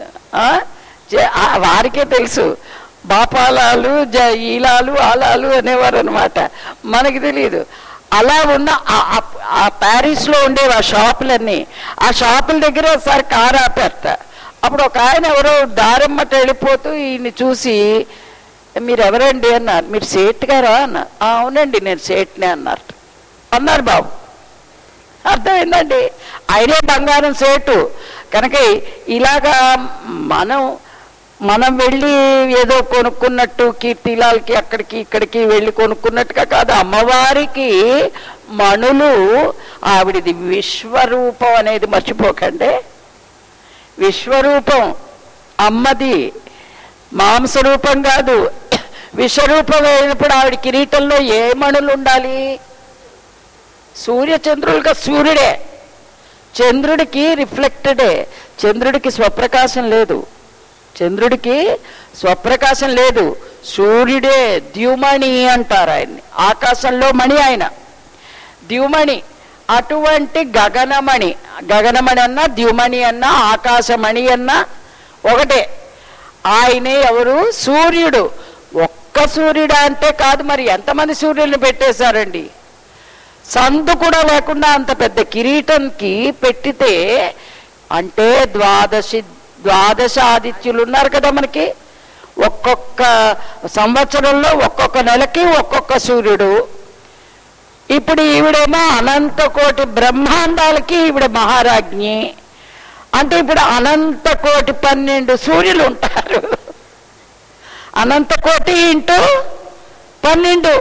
వారికే తెలుసు. బాపాలాలు జ ఈలాలు ఆలాలు అనేవారు అనమాట, మనకి తెలియదు. అలా ఉన్న ఆ ప్యారిస్లో ఉండేవి ఆ షాపులన్నీ. ఆ షాపుల దగ్గర ఒకసారి కారు ఆపేట. అప్పుడు ఒక ఆయన ఎవరో దారమ్మట వెళ్ళిపోతూ ఈయన్ని చూసి మీరు ఎవరండి అన్నారు. మీరు సేట్ గారా అన్నారు. అవునండి నేను సేట్నే అన్నారు అన్నారు బాబు. అర్థమైందండి, ఆయనే బంగారం సేటు కనుక ఇలాగా మనం మనం వెళ్ళి ఏదో కొనుక్కున్నట్టు కీర్తిలాల్కి అక్కడికి ఇక్కడికి వెళ్ళి కొనుక్కున్నట్టుగా కాదు. అమ్మవారికి మణులు ఆవిడిది విశ్వరూపం అనేది మర్చిపోకండి. విశ్వరూపం అమ్మది, మాంసరూపం కాదు. విశ్వరూపం అయినప్పుడు ఆవిడ కిరీటంలో ఏ మణులు ఉండాలి? సూర్యచంద్రులుగా సూర్యుడే, చంద్రుడికి రిఫ్లెక్టెడే. చంద్రుడికి స్వప్రకాశం లేదు, చంద్రుడికి స్వప్రకాశం లేదు. సూర్యుడే ద్యుమణి అంటారు ఆయన్ని, ఆకాశంలో మణి ఆయన ద్యుమణి. అటువంటి గగనమణి, గగనమణి అన్నా ద్యుమణి అన్నా ఆకాశమణి అన్నా ఒకటే. ఆయనే ఎవరు? సూర్యుడు. ఒక్క సూర్యుడా అంటే కాదు, మరి ఎంతమంది సూర్యుల్ని పెట్టేశారండి. సందు కూడా లేకుండా అంత పెద్ద కిరీటంకి పెట్టితే అంటే ద్వాదశి ద్వాదశ ఆదిత్యులు ఉన్నారు కదా మనకి. ఒక్కొక్క సంవత్సరంలో ఒక్కొక్క నెలకి ఒక్కొక్క సూర్యుడు. ఇప్పుడు ఈవిడేమో అనంత కోటి బ్రహ్మాండాలకి ఈవిడ మహారాజ్ఞి. అంటే ఇప్పుడు అనంత కోటి పన్నెండు సూర్యులు ఉంటారు. అనంత కోటి ఇంటూ పన్నెండు.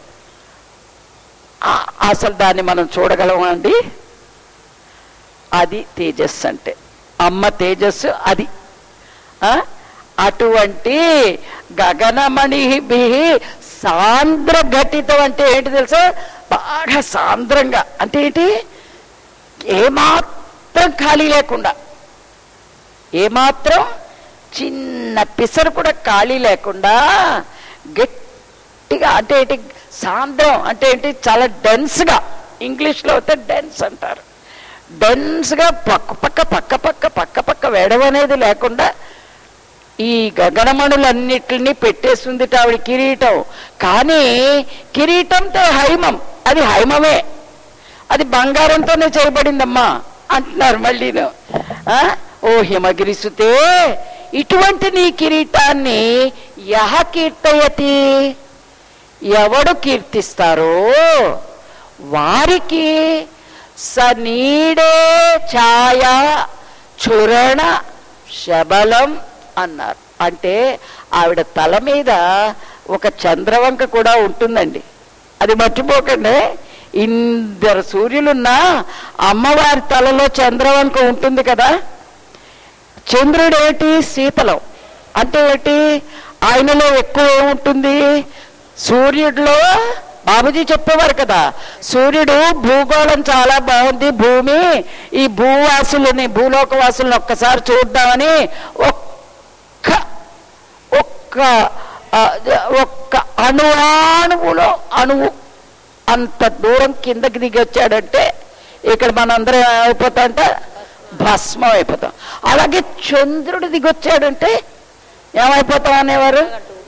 అసలు దాన్ని మనం చూడగలమండి. అది తేజస్సు అంటే, అమ్మ తేజస్సు అది. అటువంటి గగనమణి సాంద్ర ఘటితం అంటే ఏంటి తెలుసా? బాగా సాంద్రంగా అంటే ఏంటి? ఏమాత్రం ఖాళీ లేకుండా, ఏమాత్రం చిన్న పిసరు కూడా ఖాళీ లేకుండా గట్టిగా అంటే ఏంటి? సాంద్రం అంటే ఏంటి? చాలా డెన్స్గా, ఇంగ్లీష్లో అయితే డెన్స్ అంటారు. డెన్స్గా పక్క పక్క పక్క పక్క పక్క పక్క వేయడం అనేది లేకుండా ఈ గగనమణులన్నిటిని పెట్టేస్తుంది ఆవిడ కిరీటం. కానీ కిరీటంతో హైమం, అది హైమమే, అది బంగారంతోనే చేయబడిందమ్మా అంటున్నారు మళ్ళీను. ఓ హిమగిరిసుతే, ఇటువంటి నీ కిరీటాన్ని యహ కీర్తయతి, ఎవడు కీర్తిస్తారో వారికి సనీడే ఛాయ చురణ శబలం అన్నారు. అంటే ఆవిడ తల మీద ఒక చంద్రవంక కూడా ఉంటుందండి, అది మర్చిపోకండి. ఇందరు సూర్యులున్నా అమ్మవారి తలలో చంద్రవంక ఉంటుంది కదా. చంద్రుడు ఏంటి? శీతలం. అంటే ఏంటి? ఆయనలో ఎక్కువ ఏముంటుంది? సూర్యుడిలో బాబుజీ చెప్పేవారు కదా, సూర్యుడు భూగోళం చాలా బాగుంది, భూమి ఈ భూవాసులని భూలోకవాసులను ఒక్కసారి చూద్దామని ఒక్క ఒక్క ఒక్క అణువాణువులో అణువు అంత దూరం కిందకి దిగి వచ్చాడంటే ఇక్కడ మనందరం అయిపోతాంటే భస్మం అయిపోతాం. అలాగే చంద్రుడు దిగొచ్చాడంటే ఏమైపోతాం అనేవారు?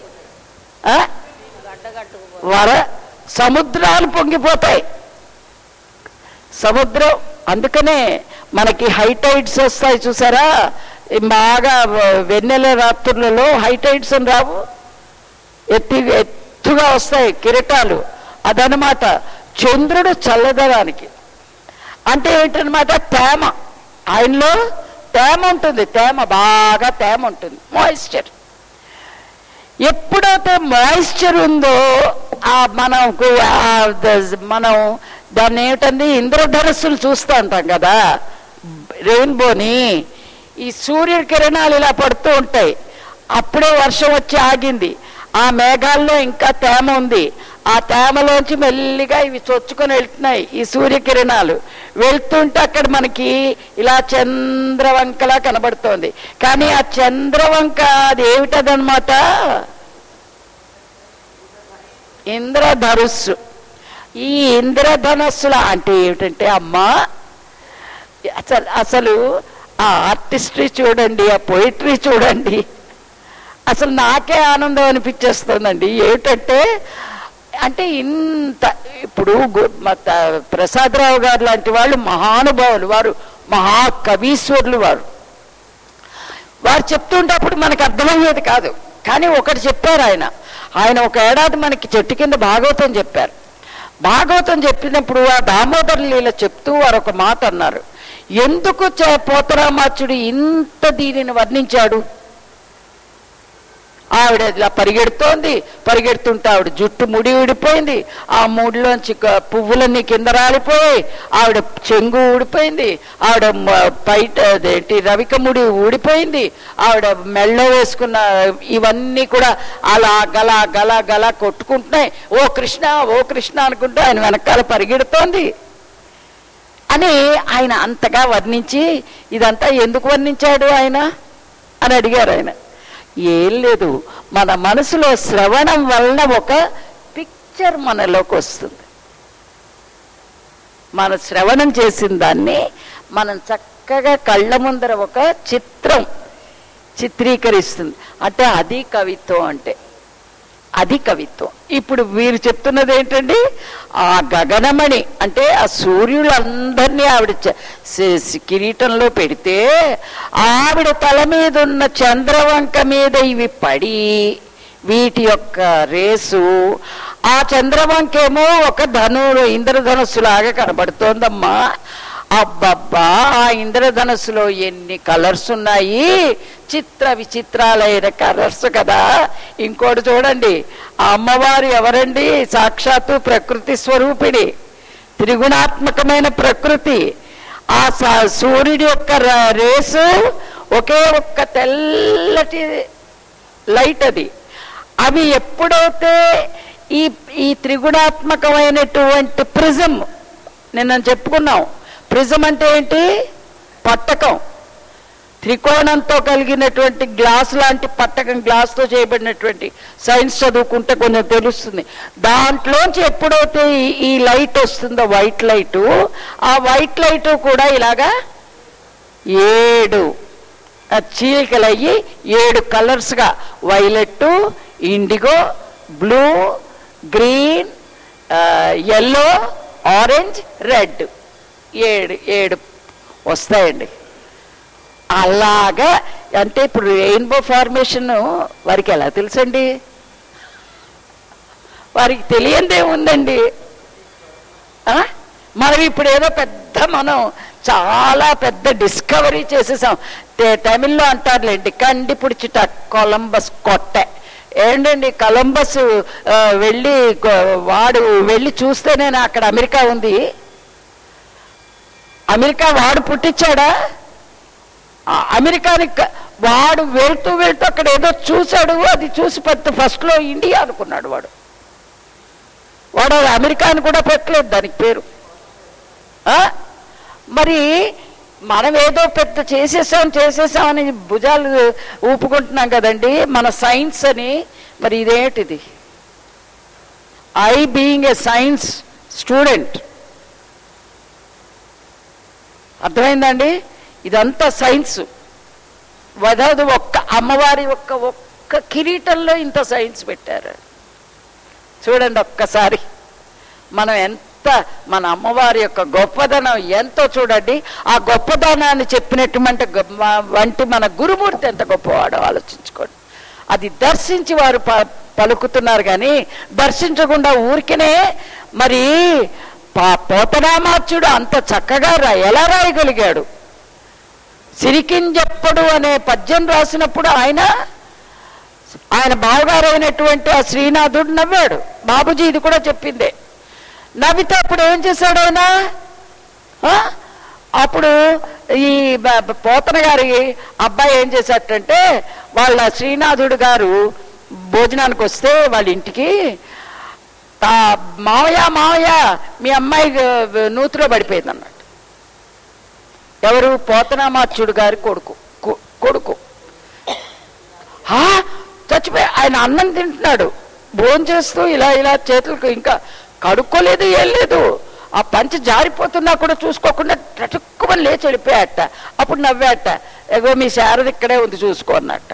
వర సముద్రాలు పొంగిపోతాయి. సముద్రం అందుకనే మనకి హైటైడ్స్ వస్తాయి చూసారా, బాగా వెన్నెల రాత్రులలో హైటైడ్స్ అని రావు, ఎత్తి ఎత్తుగా వస్తాయి కిరీటాలు. అదనమాట చంద్రుడు చల్లదనానికి. అంటే ఏంటనమాట? తేమ, ఆయనలో తేమ ఉంటుంది, తేమ బాగా తేమ ఉంటుంది, మాయిశ్చర్. ఎప్పుడైతే మాయిశ్చర్ ఉందో ఆ మనం మనం దాన్ని ఏమిటండి ఇంద్రధనస్సులు చూస్తూ ఉంటాం కదా, రెయిన్బోని. ఈ సూర్య కిరణాలు ఇలా పడుతూ ఉంటాయి, అప్పుడే వర్షం వచ్చి ఆగింది, ఆ మేఘాల్లో ఇంకా తేమ ఉంది, ఆ తేమలోంచి మెల్లిగా ఇవి చొచ్చుకొని వెళ్తున్నాయి ఈ సూర్యకిరణాలు. వెళ్తుంటే అక్కడ మనకి ఇలా చంద్రవంకలా కనబడుతోంది. కానీ ఆ చంద్రవంక అది ఏమిటదనమాట? ఇంద్రధనుస్సు. ఈ ఇంద్రధనస్సుల అంటే ఏమిటంటే అమ్మా, అసలు అసలు ఆ ఆర్టిస్ట్రీ చూడండి, ఆ పోయిటరీ చూడండి, అసలు నాకే ఆనందం అనిపించేస్తుందండి. ఏమిటంటే అంటే ఇంత ఇప్పుడు ప్రసాదరావు గారు లాంటి వాళ్ళు మహానుభావులు, వారు మహాకవీశ్వరులు, వారు వారు చెప్తుంటప్పుడు మనకు అర్థమయ్యేది కాదు. కానీ ఒకటి చెప్పారు ఆయన, ఆయన ఒక ఏడాది మనకి చెట్టు కింద భాగవతం చెప్పారు. భాగవతం చెప్పినప్పుడు ఆ దామోదర లీల చెప్తూ వారు ఒక మాట అన్నారు, ఎందుకు పోతరామాచుడు ఇంత దీనిని వర్ణించాడు? ఆవిడ ఇలా పరిగెడుతోంది, పరిగెడుతుంటే ఆవిడ జుట్టు ముడి ఊడిపోయింది, ఆ ముడిలోంచి పువ్వులన్నీ కింద రాలిపోయాయి, ఆవిడ చెంగు ఊడిపోయింది, ఆవిడ పైట ఏంటి రవిక ముడి ఊడిపోయింది, ఆవిడ మెళ్ళో వేసుకున్న ఇవన్నీ కూడా అలా గల గల గల కొట్టుకుంటున్నాయి. ఓ కృష్ణ ఓ కృష్ణ అనుకుంటూ ఆయన వెనకాల పరిగెడుతోంది అని ఆయన అంతగా వర్ణించి, ఇదంతా ఎందుకు వర్ణించాడు ఆయన అని అడిగారు ఆయన. ఏం లేదు, మన మనసులో శ్రవణం వలన ఒక పిక్చర్ మనలోకి వస్తుంది. మన శ్రవణం చేసిన దాన్ని మనం చక్కగా కళ్ళ ముందర ఒక చిత్రం చిత్రీకరిస్తుంది. అంటే అది కవిత్వం, అంటే అది కవిత్వం. ఇప్పుడు వీరు చెప్తున్నది ఏంటండి, ఆ గగనమణి అంటే ఆ సూర్యులందరినీ ఆవిడ కిరీటంలో పెడితే ఆవిడ తల మీద ఉన్న చంద్రవంక మీద ఇవి పడి వీటి యొక్క రేసు, ఆ చంద్రవంకేమో ఒక ధనుడు ఇంద్రధనుస్సు లాగా కనబడుతోందమ్మా. అబ్బబ్బా, ఆ ఇంద్రధనుస్సులో ఎన్ని కలర్స్ ఉన్నాయి, చిత్ర విచిత్రాలైన కలర్స్ కదా. ఇంకోటి చూడండి, ఆ అమ్మవారు ఎవరండి? సాక్షాత్తు ప్రకృతి స్వరూపిణి, త్రిగుణాత్మకమైన ప్రకృతి. ఆ సూర్యుడి యొక్క రేసు ఒకే ఒక్క తెల్లటి లైట్ అది. అవి ఎప్పుడైతే ఈ ఈ త్రిగుణాత్మకమైనటువంటి ప్రిజం, నిన్న చెప్పుకున్నాం, ప్రిజం అంటే ఏంటి? పట్టకం, త్రికోణంతో కలిగినటువంటి గ్లాస్ లాంటి పట్టకం, గ్లాస్తో చేయబడినటువంటి, సైన్స్ చదువుకుంటే కొంచెం తెలుస్తుంది. దాంట్లోంచి ఎప్పుడైతే ఈ లైట్ వస్తుందో వైట్ లైటు, ఆ వైట్ లైటు కూడా ఇలాగా ఏడు చీలికలు అయ్యి ఏడు కలర్స్గా, violet, indigo, blue, green, yellow, orange, red, ఏడు ఏడు వస్తాయండి. అలాగా అంటే ఇప్పుడు రెయిన్బో ఫార్మేషన్ వారికి ఎలా తెలుసండి? వారికి తెలియందే ఉందండి. మనం ఇప్పుడు ఏదో పెద్ద మనం చాలా పెద్ద డిస్కవరీ చేసేసాం. తమిళ్లో అంటారులేండి, కండి పుడిచిట కొలంబస్ కొట్టె. ఏంటండి కొలంబస్ వెళ్ళి వాడు వెళ్ళి చూస్తేనే అక్కడ అమెరికా ఉంది. అమెరికా వాడు పుట్టించాడా? అమెరికాని వాడు వెళ్తూ వెళ్తూ అక్కడ ఏదో చూశాడు, అది చూసి పెద్ద ఫస్ట్లో ఇండియా అనుకున్నాడు వాడు. వాడు అమెరికాని కూడా పెట్టలేదు దానికి పేరు. మరి మనం ఏదో పెద్ద చేసేసాం చేసేసామని భుజాలు ఊపుకుంటున్నాం కదండి మన సైన్స్ అని. మరి ఇదేంటిది? I being a science student, అర్థమైందండి? ఇదంతా సైన్స్. వదదు ఒక్క అమ్మవారి ఒక్క ఒక్క కిరీటంలో ఇంత సైన్స్ పెట్టారు. చూడండి ఒక్కసారి మనం ఎంత, మన అమ్మవారి యొక్క గొప్పదనం ఎంతో చూడండి. ఆ గొప్పదనాన్ని చెప్పినటువంటి వంటి మన గురుమూర్తి ఎంత గొప్పవాడో ఆలోచించుకోండి. అది దర్శించి వారు ప పలుకుతున్నారు కానీ దర్శించకుండా ఊరికనే. మరి పా పోతరామాచ్యుడు అంత చక్కగా రా ఎలా రాయగలిగాడు? సిరికింజెప్పడు అనే పద్యం రాసినప్పుడు ఆయన ఆయన బావగారైనటువంటి ఆ శ్రీనాథుడు నవ్వాడు. బాబుజీ ఇది కూడా చెప్పిందే. నవ్వితే అప్పుడు ఏం చేశాడు ఆయన? అప్పుడు ఈ పోతన గారి అబ్బాయి ఏం చేశాడంటే, వాళ్ళ శ్రీనాథుడు గారు భోజనానికి వస్తే వాళ్ళ ఇంటికి, మావయ్య మావయ్య మీ అమ్మాయి నూతిలో పడిపోయింది అన్నట్టు. ఎవరు? పోతనామాచ్యుడు గారి కొడుకు కొడుకు చచ్చిపోయి ఆయన అన్నం తింటున్నాడు, భోజనం చేస్తూ ఇలా ఇలా చేతులకు ఇంకా కడుక్కోలేదు, ఏం లేదు. ఆ పంచ జారిపోతున్నా కూడా చూసుకోకుండా టటుక్కుమని లేచి వెళ్ళిపోయాట. అప్పుడు నవ్వాట, ఎగో మీ శారద ఇక్కడే ఉంది చూసుకో అన్నట్ట.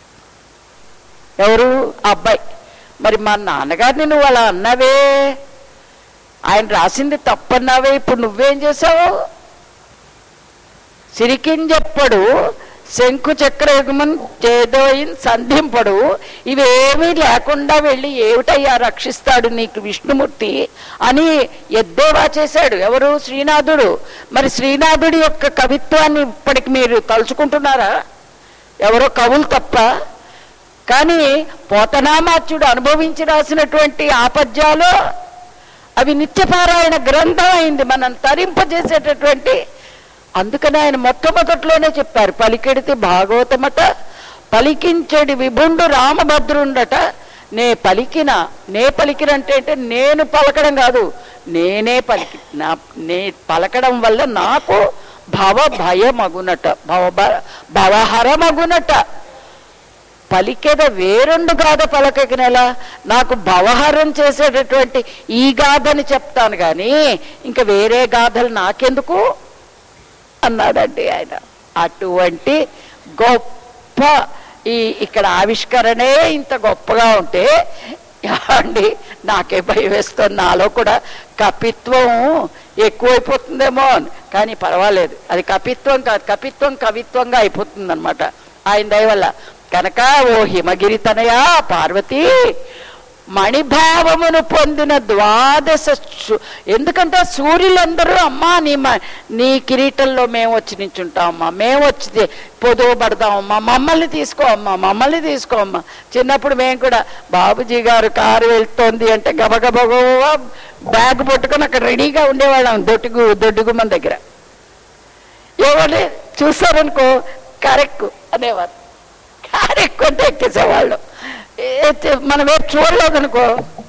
ఎవరు? అబ్బాయి. మరి మా నాన్నగారిని నువ్వు అలా అన్నావే, ఆయన రాసింది తప్పన్నావే, ఇప్పుడు నువ్వేం చేసావు? సిరికింజెప్పడు శంకు చక్రయుగమన్ చేదోయిన్ సంధింపడు, ఇవేమీ లేకుండా వెళ్ళి ఏమిటయ్యా రక్షిస్తాడు నీకు విష్ణుమూర్తి అని ఎద్దేవా చేశాడు. ఎవరు? శ్రీనాథుడు. మరి శ్రీనాథుడి యొక్క కవిత్వాన్ని ఇప్పటికి మీరు తలుచుకుంటున్నారా? ఎవరో కవులు తప్ప. కానీ పోతనామాచ్యుడు అనుభవించి రాసినటువంటి ఆ పద్యాలు అవి నిత్యపారాయణ గ్రంథం అయింది, మనం తరింపజేసేటటువంటి. అందుకని ఆయన మొట్టమొదట్లోనే చెప్పారు, పలికెడితే భాగవతమట, పలికించడి విభుండు రామభద్రుండట. నే పలికిన నే పలికినంటే అంటే నేను పలకడం కాదు, నేనే పలికి నా నే పలకడం వల్ల నాకు భవ భయమగునట, భవ భవహరమగునట. పలికేద వేరొండు గాథ పలకగినలా నాకు భవహరం చేసేటటువంటి ఈ గాథని చెప్తాను కానీ ఇంకా వేరే గాథలు నాకెందుకు అన్నాడండి ఆయన. అటువంటి గొప్ప ఈ ఇక్కడ ఆవిష్కరణే ఇంత గొప్పగా ఉంటే అండి నాకే భయం వేస్తుంది, నాలో కూడా కపిత్వం ఎక్కువైపోతుందేమో అని. కానీ పర్వాలేదు, అది కపిత్వం కాదు, కపిత్వం కవిత్వంగా అయిపోతుంది అనమాట ఆయన దయ వల్ల. కనుక ఓ హిమగిరి తనయా పార్వతీ, మణిభావమును పొందిన ద్వాదశ, ఎందుకంటే సూర్యులందరూ అమ్మా నీ నీ కిరీటంలో మేము వచ్చి నించుంటామమ్మా, మేము వచ్చి పొదువు పడదామమ్మా, మమ్మల్ని తీసుకోమ్మా, మమ్మల్ని తీసుకోమ్మా. చిన్నప్పుడు మేము కూడా బాబుజీ గారు కారు వెళ్తోంది అంటే గబగబగబా బ్యాగ్ పట్టుకొని అక్కడ రెడీగా ఉండేవాళ్ళం దొడ్డుగు దొడ్డుగు మన దగ్గర. ఎవరు చూస్తారనుకో కరెక్ట్ అనేవారు, కరెక్ట్ అంటే ఎక్కేసేవాళ్ళు. మనం ఏ చూడలేదనుకో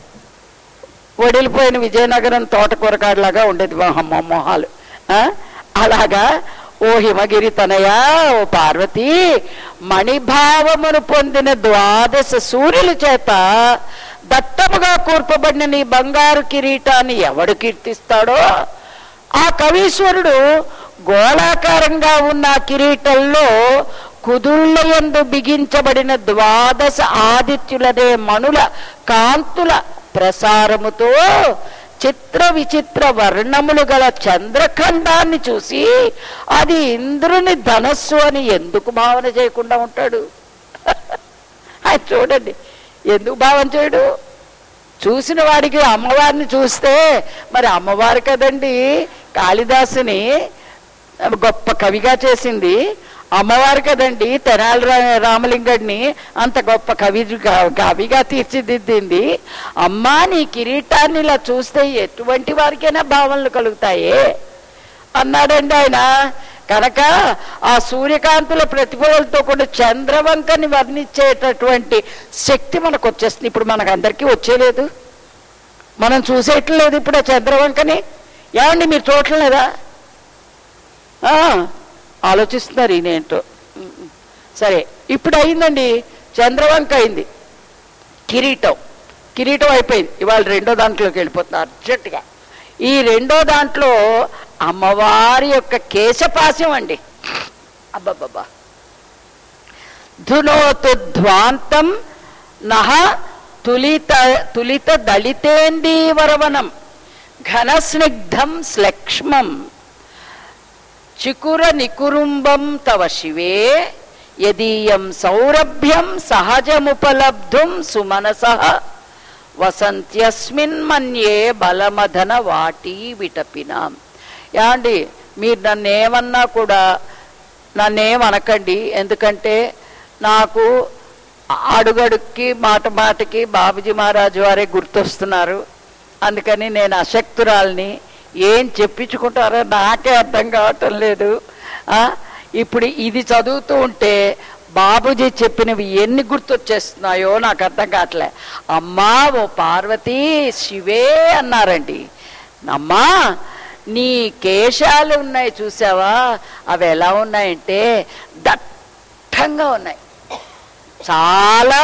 వడిలిపోయిన విజయనగరం తోటకూరకాడలాగా ఉండేది మా మొహాలు. అలాగా ఓ హిమగిరి తనయా ఓ పార్వతి, మణిభావమును పొందిన ద్వాదశ సూర్యుల చేత దట్టముగా కూర్పబడిన నీ బంగారు కిరీటాన్ని ఎవడు కీర్తిస్తాడో ఆ కవీశ్వరుడు గోళాకారంగా ఉన్న కిరీటంలో కుదుళ్ళయందు బిగించబడిన ద్వాదశ ఆదిత్యులనే మణుల కాంతుల ప్రసారముతో చిత్ర విచిత్ర వర్ణములు గల చంద్రఖండాన్ని చూసి అది ఇంద్రుని ధనస్సు అని ఎందుకు భావన చేయకుండా ఉంటాడు? ఆయన చూడండి ఎందుకు భావన చేయడు? చూసిన వాడికి అమ్మవారిని చూస్తే మరి అమ్మవారు కదండి కాళిదాసుని గొప్ప కవిగా చేసింది, అమ్మవారు కదండి తెనాలి రామలింగడిని అంత గొప్ప కవి కవిగా తీర్చిదిద్దింది. అమ్మా నీ కిరీటాన్ని ఇలా చూస్తే ఎటువంటి వారికైనా భావనలు కలుగుతాయే అన్నాడండి ఆయన. కనుక ఆ సూర్యకాంతుల ప్రతిఫలతో కూడా చంద్రవంకని వర్ణించేటటువంటి శక్తి మనకు వచ్చేస్తుంది. ఇప్పుడు మనకు అందరికీ వచ్చేలేదు, మనం చూసేయట్లేదు ఇప్పుడు ఆ చంద్రవంకని. ఏమండి మీరు చూడట్లేదా? ఆలోచిస్తున్నారు ఈయనేంటో. సరే ఇప్పుడు అయిందండి, చంద్రవంక అయింది, కిరీటం కిరీటం అయిపోయింది. ఇవాళ రెండో దాంట్లోకి వెళ్ళిపోతున్నారు అర్జెంటుగా. ఈ రెండో దాంట్లో అమ్మవారి యొక్క కేశపాశం అండి. అబ్బబ్బబ్బా, ధునోతు ధ్వాంతం నహ తులిత తులిత దళితేందీవరవనం ఘనస్నిగ్ధం శ్లక్ష్మం చికుర నికురుంబం తవ శివే యదీయం సౌరభ్యం సహజముపలబ్ధుం సుమనసః వసంత్యస్మిన్ మన్యే బలమధన వాటి విటపినాం. యాండి మీరు నన్నేమన్నా కూడా నన్నేమనకండి, ఎందుకంటే నాకు అడుగడుక్కి మాట మాటకి బాబుజీ మహారాజు వారే గుర్తొస్తున్నారు. అందుకని నేను అశక్తురాల్ని, ఏం చెప్పించుకుంటారో నాకే అర్థం కావటం లేదు. ఇప్పుడు ఇది చదువుతూ ఉంటే బాబుజీ చెప్పినవి ఎన్ని గుర్తొచ్చేస్తున్నాయో నాకు అర్థం కావట్లే. అమ్మా ఓ పార్వతీ శివే అన్నారండి. అమ్మా నీ కేశాలు ఉన్నాయి చూసావా, అవి ఎలా ఉన్నాయంటే దట్టంగా ఉన్నాయి, చాలా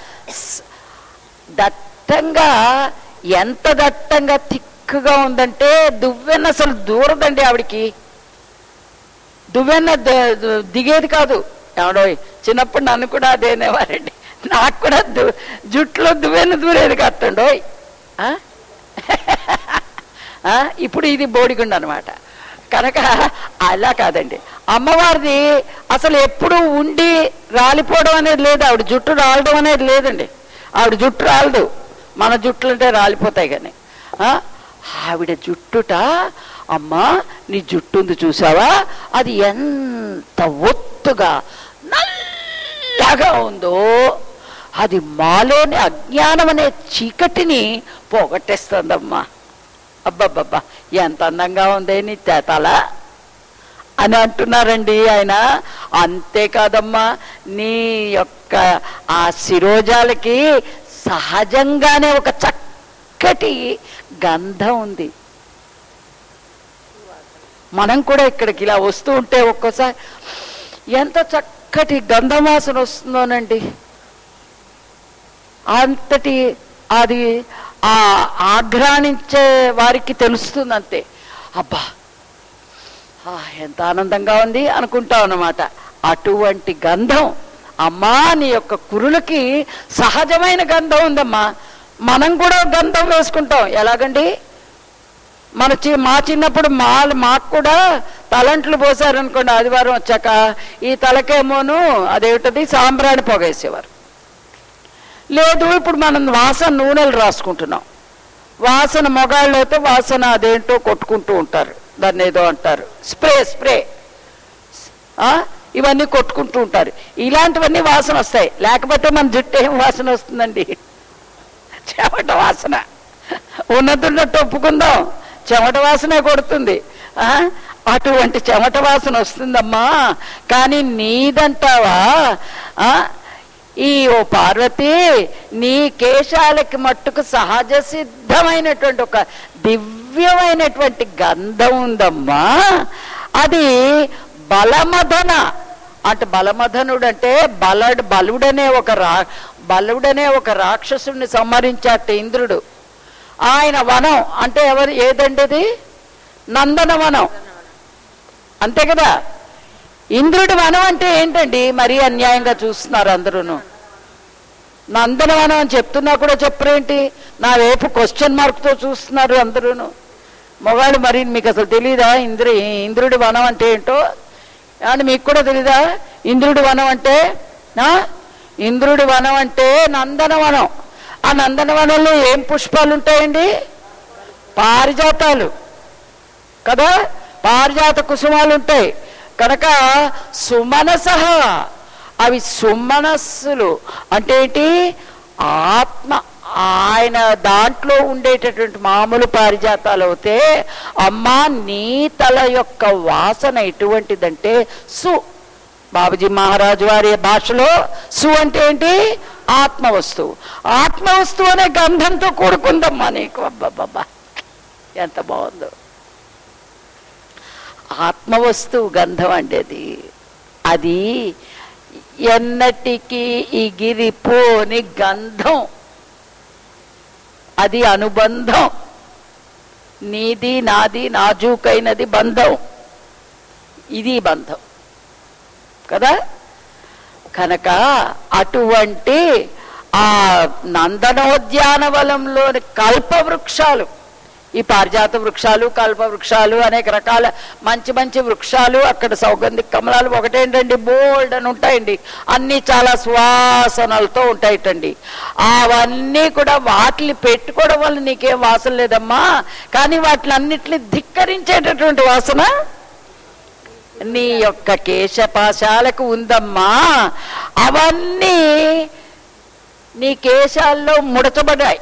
దట్టంగా. ఎంత దట్టంగా తిక్కుగా ఉందంటే దువ్వెన్న అసలు దూరదండి ఆవిడికి, దువ్వెన్న దిగేది కాదు. ఎవడో చిన్నప్పుడు నన్ను కూడా అదేనేవారండి, నాకు కూడా దు జుట్లో దువ్వెన్న దూరేది కట్టండోయ్. ఇప్పుడు ఇది బోడిగుండు అనమాట. కనుక అలా కాదండి, అమ్మవారిది అసలు ఎప్పుడు ఉండి రాలిపోవడం అనేది లేదు, ఆవిడ జుట్టు రాలడం అనేది లేదండి. ఆవిడ జుట్టు రాలదు, మన జుట్లు అంటే రాలిపోతాయి. కానీ ఆవిడ జుట్టుట, అమ్మా నీ జుట్టు ఉంది చూసావా, అది ఎంత ఒత్తుగా నల్లగా ఉందో, అది మాలోని అజ్ఞానం అనే చీకటిని పోగొట్టేస్తుందమ్మా. అబ్బబ్బబ్బా ఎంత అందంగా ఉందే నీ తల అని అంటున్నారండి ఆయన. అంతేకాదమ్మా, నీ యొక్క ఆ శిరోజాలకి సహజంగానే ఒక చక్కటి గంధం ఉంది. మనం కూడా ఇక్కడికి ఇలా వస్తూ ఉంటే ఒక్కోసారి ఎంత చక్కటి గంధం వాసన వస్తుందోనండి. అంతటి అది ఆ ఆఘ్రాణించే వారికి తెలుస్తుంది అంతే. అబ్బా ఎంత ఆనందంగా ఉంది అనుకుంటాం అన్నమాట. అటువంటి గంధం అమ్మా నీ యొక్క కురులకి సహజమైన గంధం ఉందమ్మా. మనం కూడా గంధం వేసుకుంటాం. ఎలాగండి, మన చి మా చిన్నప్పుడు మా మాకు కూడా తలంట్లు పోసారనుకోండి, ఆదివారం వచ్చాక ఈ తలకేమోను అదేమిటది సాంబ్రాణి పొగేసేవారు. లేదు ఇప్పుడు మనం వాసన నూనెలు రాసుకుంటున్నాం. వాసన మొగాళ్ళు అయితే వాసన అదేంటో కొట్టుకుంటూ ఉంటారు, దాన్ని ఏదో అంటారు స్ప్రే స్ప్రే ఇవన్నీ కొట్టుకుంటూ ఉంటారు. ఇలాంటివన్నీ వాసన వస్తాయి. లేకపోతే మన జుట్టు ఏం వాసన వస్తుందండి? చెమట వాసన. ఉన్నతున్నట్టు ఒప్పుకుందాం, చెమట వాసనే కొడుతుంది. అటువంటి చెమట వాసన వస్తుందమ్మా. కానీ నీదంటావా? ఈ ఓ పార్వతి, నీ కేశాలకి మట్టుకు సహజ సిద్ధమైనటువంటి ఒక దివ్యమైనటువంటి గంధం ఉందమ్మా. అది బలమదన అంటే, బలమదనుడు అంటే బలడ్ బలుడనే ఒక రా బలుడనే ఒక రాక్షసుడిని సంహరించాట ఇంద్రుడు. ఆయన వనం అంటే ఎవరు ఏదండి అది? నందనవనం అంతే కదా. ఇంద్రుడి వనం అంటే ఏంటండి? మరీ అన్యాయంగా చూస్తున్నారు అందరూను. నందనవనం అని చెప్తున్నా కూడా చెప్పరేంటి? నా వైపు క్వశ్చన్ మార్క్తో చూస్తున్నారు అందరూను. మొగాళ్ళు మరి మీకు అసలు తెలీదా ఇంద్రు ఇంద్రుడి వనం అంటే ఏంటో? అంటే మీకు కూడా తెలీదా ఇంద్రుడి వనం అంటే? ఇంద్రుడి వనం అంటే నందనవనం. ఆ నందనవనంలో ఏం పుష్పాలు ఉంటాయండి? పారిజాతాలు కదా, పారిజాత కుసుమాలు ఉంటాయి. కనుక సుమనస, అవి సుమనస్సులు అంటే ఏంటి? ఆత్మ. ఆయన దాంట్లో ఉండేటటువంటి మామూలు పారిజాతాలు అవుతే, అమ్మా నీ తల యొక్క వాసన ఎటువంటిదంటే సు. బాబుజీ మహారాజు వారి భాషలో సు అంటే ఏంటి? ఆత్మ వస్తువు. ఆత్మ వస్తువు అనే గంధంతో కూడుకుందమ్మా నీకు. అబ్బబ్బబ్బా ఎంత బాగుందో. ఆత్మవస్తువు గంధం అండేది. అది ఎన్నటికీ ఎగిరిపోని గంధం. అది అనుబంధం. నీది నాది నాజూకైనది బంధం. ఇది బంధం కదా. కనుక అటువంటి ఆ నందనోద్యానవనంలోని కల్ప వృక్షాలు, ఈ పారిజాత వృక్షాలు, కల్ప వృక్షాలు, అనేక రకాల మంచి మంచి వృక్షాలు, అక్కడ సౌగంధిక కమలాలు ఒకటేంటండి బోల్డ్ అని ఉంటాయండి. అన్నీ చాలా సువాసనలతో ఉంటాయిటండి. అవన్నీ కూడా వాటిని పెట్టుకోవడం వల్ల నీకేం వాసన లేదమ్మా. కానీ వాటిలన్నిటిని ధిక్కరించేటటువంటి వాసన నీ యొక్క కేశపాశాలకు ఉందమ్మా. అవన్నీ నీ కేశాల్లో ముడచబడ్డాయి,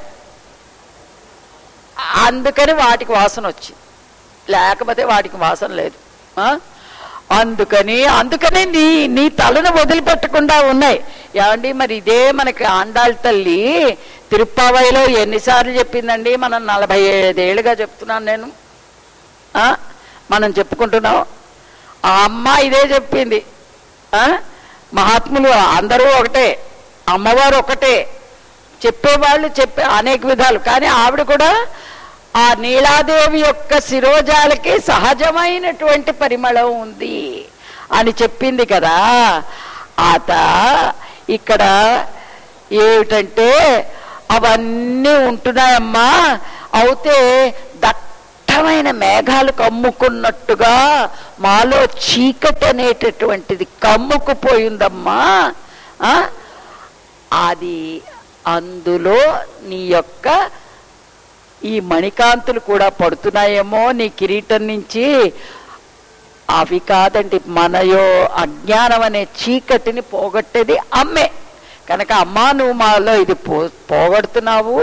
అందుకని వాటికి వాసన వచ్చింది. లేకపోతే వాటికి వాసన లేదు. అందుకని అందుకని నీ నీ తలను వదిలిపెట్టకుండా ఉన్నాయి. ఏమండి మరి ఇదే మనకి ఆండాళ్ళ తల్లి తిరుప్పావైలో ఎన్నిసార్లు చెప్పిందండి? మనం నలభై ఐదేళ్ళుగా చెప్తున్నాను నేను, మనం చెప్పుకుంటున్నాం. ఆ అమ్మ ఇదే చెప్పింది. మహాత్ములు అందరూ ఒకటే, అమ్మవారు ఒకటే, చెప్పేవాళ్ళు చెప్పే అనేక విధాలు. కానీ ఆవిడ కూడా ఆ నీలాదేవి యొక్క శిరోజాలకి సహజమైనటువంటి పరిమళం ఉంది అని చెప్పింది కదా. ఆత ఇక్కడ ఏమిటంటే అవన్నీ ఉంటున్నాయమ్మా. అయితే దట్ట దట్టమైన మేఘాలు కమ్ముకున్నట్టుగా మాలో చీకటి అనేటటువంటిది కమ్ముకుపోయిందమ్మా. అది అందులో నీ యొక్క ఈ మణికాంతులు కూడా పడుతున్నాయేమో నీ కిరీటం నుంచి. అవి కాదండి, మనయో అజ్ఞానం అనే చీకటిని పోగొట్టేది అమ్మే కనుక అమ్మా నువ్వు మాలో ఇది పో పోగొడుతున్నావు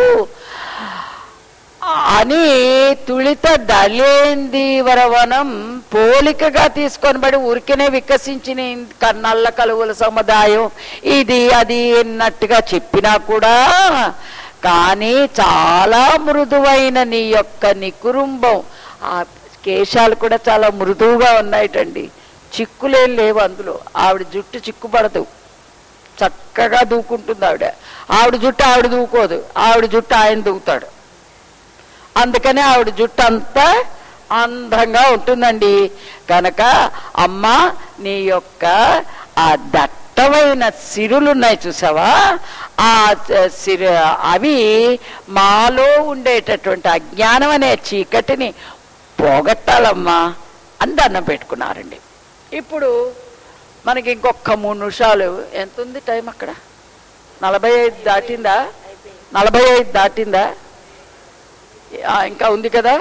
అని తుళిత దళేందీవరవనం పోలికగా తీసుకొని బడి ఊరికనే వికసించిన కన్నల్ల కలువుల సముదాయం ఇది అది అన్నట్టుగా చెప్పినా కూడా, కానీ చాలా మృదువైన నీ యొక్క నికురుంబం, ఆ కేశాలు కూడా చాలా మృదువుగా ఉన్నాయిటండి, చిక్కులేం లేవు అందులో. ఆవిడ జుట్టు చిక్కుపడదు, చక్కగా దూకుంటుంది ఆవిడ. ఆవిడ జుట్టు ఆవిడ దూకోదు, ఆవిడ జుట్టు ఆయన దూకుతాడు. అందుకనే ఆవిడ జుట్టు అంతా అందంగా ఉంటుందండి. కనుక అమ్మ నీ యొక్క ఆ దట్టమైన సిరులున్నాయి చూసావా, ఆ సిరు అవి మాలో ఉండేటటువంటి అజ్ఞానం అనే చీకటిని పోగొట్టాలమ్మా అని దండం పెట్టుకున్నారండి. ఇప్పుడు మనకి ఇంకొక మూడు నిమిషాలు ఎంత ఉంది టైం? అక్కడ నలభై ఐదు దాటిందా? నలభై ఐదు దాటిందా? ఇంకా ఉంది కదా.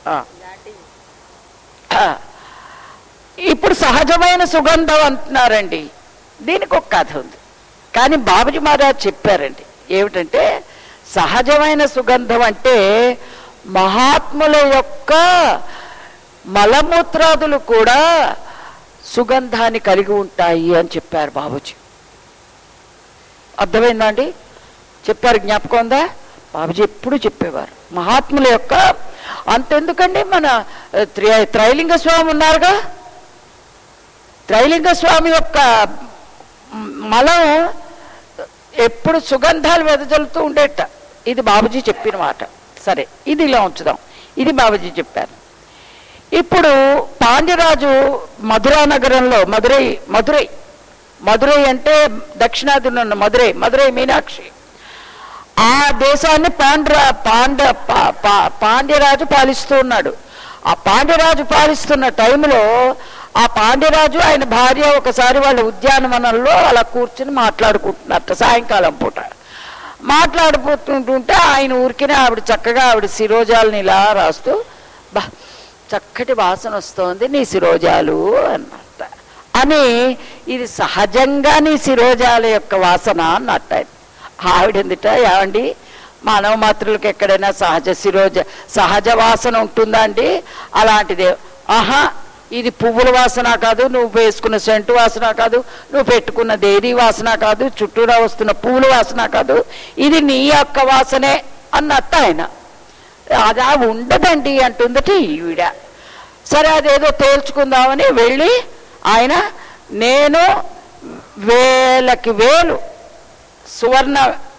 ఇప్పుడు సహజమైన సుగంధం అంటున్నారండి. దీనికి ఒక కథ ఉంది, కానీ బాబుజీ మహారాజ్ చెప్పారండి ఏమిటంటే, సహజమైన సుగంధం అంటే మహాత్ముల యొక్క మలమూత్రాదులు కూడా సుగంధాన్ని కలిగి ఉంటాయి అని చెప్పారు బాబుజీ. అర్థమైందా అండి? చెప్పారు, జ్ఞాపకం ఉందా? బాబుజీ ఎప్పుడు చెప్పేవారు మహాత్ముల యొక్క. అంతెందుకండి, మన త్రి త్రైలింగ స్వామి ఉన్నారుగా, త్రైలింగ స్వామి యొక్క మలం ఎప్పుడు సుగంధాలు వెదజల్లుతూ ఉండేట. ఇది బాబుజీ చెప్పిన మాట. సరే, ఇది ఇలా ఉంచుదాం, ఇది బాబుజీ చెప్పారు. ఇప్పుడు పాండ్యరాజు మధురా నగరంలో, మధురై మధురై మధురై అంటే దక్షిణాదిన ఉన్న మధురై, మధురై మీనాక్షి, ఆ దేశాన్ని పాండ్ర పాండ పాండ్యరాజు పాలిస్తూ ఉన్నాడు. ఆ పాండ్యరాజు పాలిస్తున్న టైంలో ఆ పాండ్యరాజు ఆయన భార్య ఒకసారి వాళ్ళ ఉద్యానవనంలో అలా కూర్చుని మాట్లాడుకుంటున్నట్ట సాయంకాలం పూట. మాట్లాడుకుంటుంటే ఆయన ఊరికినే ఆవిడ చక్కగా ఆవిడ శిరోజాలని ఇలా రాస్తూ, బా చక్కటి వాసన వస్తోంది నీ శిరోజాలు అన్నట్ట అని, ఇది సహజంగా నీ శిరోజాల యొక్క వాసన అన్నట్ట. ఆవిడెందుట, ఏమండి మానవ మాతృలకు ఎక్కడైనా సహజ శిరోజ సహజ వాసన ఉంటుందా అండి? అలాంటిదే. ఆహా, ఇది పువ్వుల వాసన కాదు, నువ్వు వేసుకున్న సెంటు వాసన కాదు, నువ్వు పెట్టుకున్న దేదీ వాసన కాదు, చుట్టూరా వస్తున్న పువ్వుల వాసన కాదు, ఇది నీ యొక్క వాసనే అన్నట్టు ఆయన. అదా ఉండదండి అంటుందట ఈవిడ. సరే, అదేదో తేల్చుకుందామని వెళ్ళి ఆయన, నేను వేలకి వేలు సువర్ణ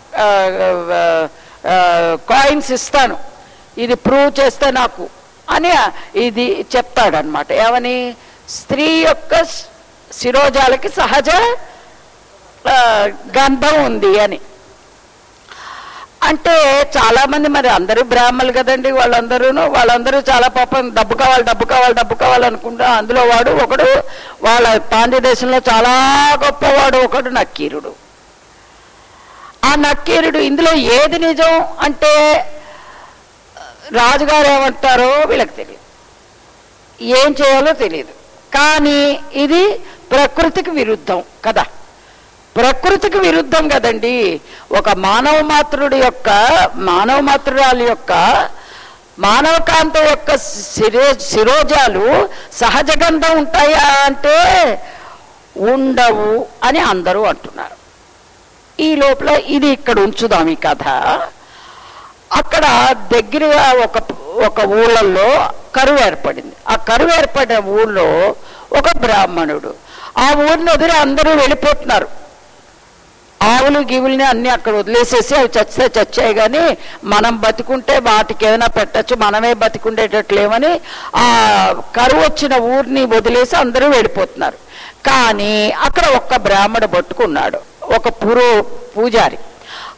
కాయిన్స్ ఇస్తాను ఇది ప్రూవ్ చేస్తే నాకు అని ఇది చెప్తాడనమాట. ఏమని? స్త్రీ యొక్క శిరోజాలకి సహజ గంధం ఉంది అని. అంటే చాలామంది, మరి అందరూ బ్రాహ్మణులు కదండి వాళ్ళందరూను, వాళ్ళందరూ చాలా పాపం డబ్బు కావాలి డబ్బు కావాలి డబ్బు కావాలనుకుంటా. అందులో వాడు ఒకడు, వాళ్ళ పాండ్య దేశంలో చాలా గొప్పవాడు ఒకడు నక్కీరుడు. ఆ నక్కీరుడు, ఇందులో ఏది నిజం అంటే రాజుగారు ఏమంటారో వీళ్ళకి తెలియదు, ఏం చేయాలో తెలియదు. కానీ ఇది ప్రకృతికి విరుద్ధం కదా, ప్రకృతికి విరుద్ధం కదండి. ఒక మానవ మాతృడి యొక్క మానవ మాతృరాలి యొక్క మానవకాంత యొక్క శిరో శిరోజాలు సహజగంధం ఉంటాయా అంటే ఉండవు అని అందరూ అంటున్నారు. ఈ లోపల ఇది ఇక్కడ ఉంచుదాం ఈ కథ. అక్కడ దగ్గరగా ఒక ఒక ఊళ్ళల్లో కరువు ఏర్పడింది. ఆ కరువు ఏర్పడిన ఊళ్ళో ఒక బ్రాహ్మణుడు, ఆ ఊరిని వదిలి అందరూ వెళ్ళిపోతున్నారు. ఆవులు గీవుల్ని అన్ని అక్కడ వదిలేసేసి అవి చచ్చే చచ్చాయి కానీ మనం బతికుంటే వాటికి ఏమైనా పెట్టచ్చు, మనమే బతికుండేటట్లేమని ఆ కరువు వచ్చిన ఊరిని వదిలేసి అందరూ వెళ్ళిపోతున్నారు. కానీ అక్కడ ఒక్క బ్రాహ్మడు పట్టుకున్నాడు, ఒక పురో పూజారి.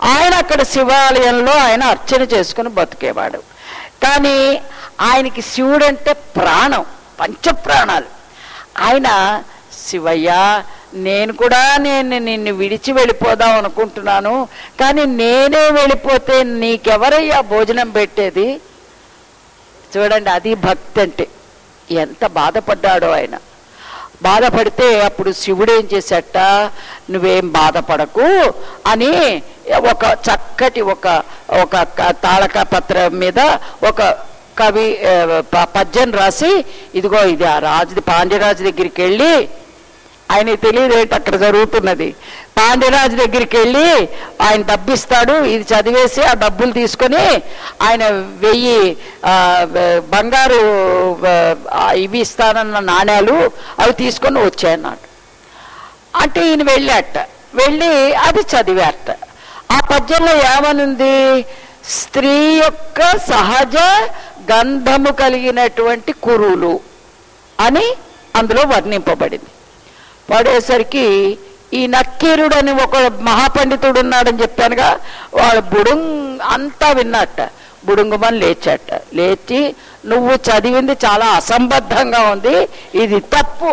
ఆయన అక్కడ శివాలయంలో ఆయన అర్చన చేసుకుని బతికేవాడు. కానీ ఆయనకి శివుడు అంటే ప్రాణం, పంచప్రాణాలు. ఆయన శివయ్య నేను కూడా నేను నిన్ను విడిచి వెళ్ళిపోదాం అనుకుంటున్నాను, కానీ నేనే వెళ్ళిపోతే నీకెవరయ్యా భోజనం పెట్టేది? చూడండి, అది భక్తి అంటే. ఎంత బాధపడ్డాడో ఆయన. బాధపడితే అప్పుడు శివుడు ఏం చేశాట, నువ్వేం బాధపడకు అని ఒక చక్కటి ఒక ఒక తాళక పత్రం మీద ఒక కవి పద్యం రాసి, ఇదిగో ఇది ఆ రాజు పాండ్యరాజు దగ్గరికి వెళ్ళి, ఆయనకి తెలియదు ఏంటి అక్కడ జరుగుతున్నది, పాండ్యరాజు దగ్గరికి వెళ్ళి ఆయన డబ్బిస్తాడు, ఇది చదివేసి ఆ డబ్బులు తీసుకొని ఆయన వెయ్యి బంగారు ఇవి ఇస్తానన్న నాణ్యాలు అవి తీసుకొని వచ్చాయన్నాడు. అంటే ఈయన వెళ్ళాట, వెళ్ళి అది చదివాట. ఆ పద్యంలో ఏమనుంది, స్త్రీ యొక్క సహజ గంధము కలిగినటువంటి కురులు అని అందులో వర్ణింపబడింది. పడేసరికి ఈ నక్కీరుడు అని ఒక మహాపండితుడు ఉన్నాడని చెప్పానుగా, వాడు బుడుంగ్ అంతా విన్నట్ట, బుడుంగుమని లేచాట. లేచి నువ్వు చదివింది చాలా అసంబద్ధంగా ఉంది, ఇది తప్పు.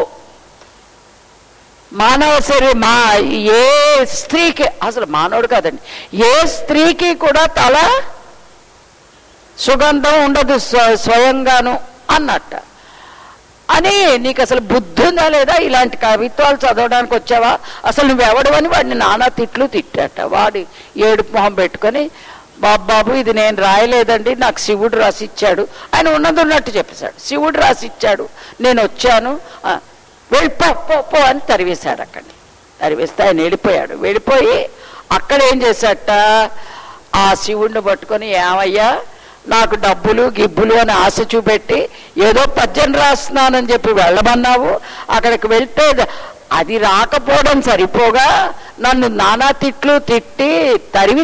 మానవ శరీరం మా ఏ స్త్రీకి, అసలు మానవుడు కాదండి, ఏ స్త్రీకి కూడా తల సుగంధం ఉండదు స్వయంగాను అన్నట్ట. అని నీకు అసలు బుద్ధి ఉందా లేదా, ఇలాంటి కవిత్వాలు చదవడానికి వచ్చావా, అసలు నువ్వెవడవని వాడిని నానా తిట్లు తిట్టాట. వాడి ఏడుపు మొహం పెట్టుకొని, బాబు బాబు ఇది నేను రాయలేదండి, నాకు శివుడు రాసిచ్చాడు. ఆయన ఉన్నది ఉన్నట్టు చెప్పేశాడు, శివుడు రాసిచ్చాడు, నేను వచ్చాను, వెళ్ళిపో పో పో అని తరివేశాడు. అక్కడిని తరివేస్తే ఆయన వెళ్ళిపోయాడు. వెళ్ళిపోయి అక్కడ ఏం చేశాట, ఆ శివుడిని పట్టుకొని, ఏమయ్యా నాకు డబ్బులు గిబ్బులు అని ఆశ చూపెట్టి ఏదో పద్యం రాస్తున్నానని చెప్పి వెళ్ళమన్నావు, అక్కడికి వెళ్తే అది రాకపోవడం సరిపోగా నన్ను నానా తిట్లు తిట్టి తరివి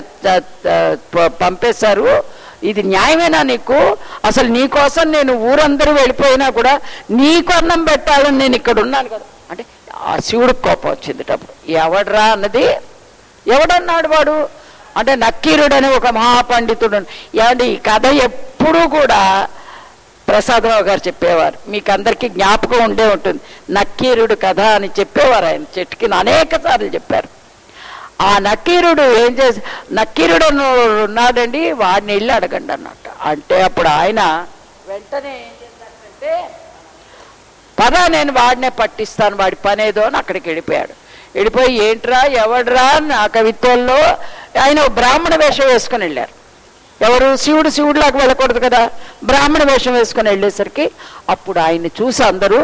పంపేశారు, ఇది న్యాయమేనా నీకు? అసలు నీకోసం నేను ఊరందరూ వెళ్ళిపోయినా కూడా నీకు అన్నం పెట్టాలని నేను ఇక్కడ ఉన్నాను కదా అంటే ఆ శివుడికి కోపం వచ్చింది. అప్పుడు ఎవడ్రా అన్నది, ఎవడన్నాడు వాడు అంటే నక్కీరుడు అని ఒక మహాపండితుడు. ఏమంటే ఈ కథ ఎప్పుడూ కూడా ప్రసాదరావు గారు చెప్పేవారు, మీకు అందరికీ జ్ఞాపకం ఉండే ఉంటుంది. నక్కీరుడు కథ అని చెప్పేవారు ఆయన, చెట్టుకి అనేక సార్లు చెప్పారు. ఆ నక్కీరుడు ఏం చేసి, నక్కీరుడు ఉన్నాడండి, వాడిని వెళ్ళి అడగండి అన్నట్టు. అంటే అప్పుడు ఆయన వెంటనే ఏం చేశాడంటే, పద నేను వాడినే పట్టిస్తాను, వాడి పనేదో అని అక్కడికి వెళ్ళిపోయాడు. వెళ్ళిపోయి ఏంట్రా ఎవడ్రా నా కవిత్వంలో ఆయన బ్రాహ్మణ వేషం వేసుకొని వెళ్ళారు. ఎవరు? శివుడు శివుడిలాగా వెళ్ళకూడదు కదా, బ్రాహ్మణ వేషం వేసుకొని వెళ్ళేసరికి అప్పుడు ఆయన్ని చూసి అందరూ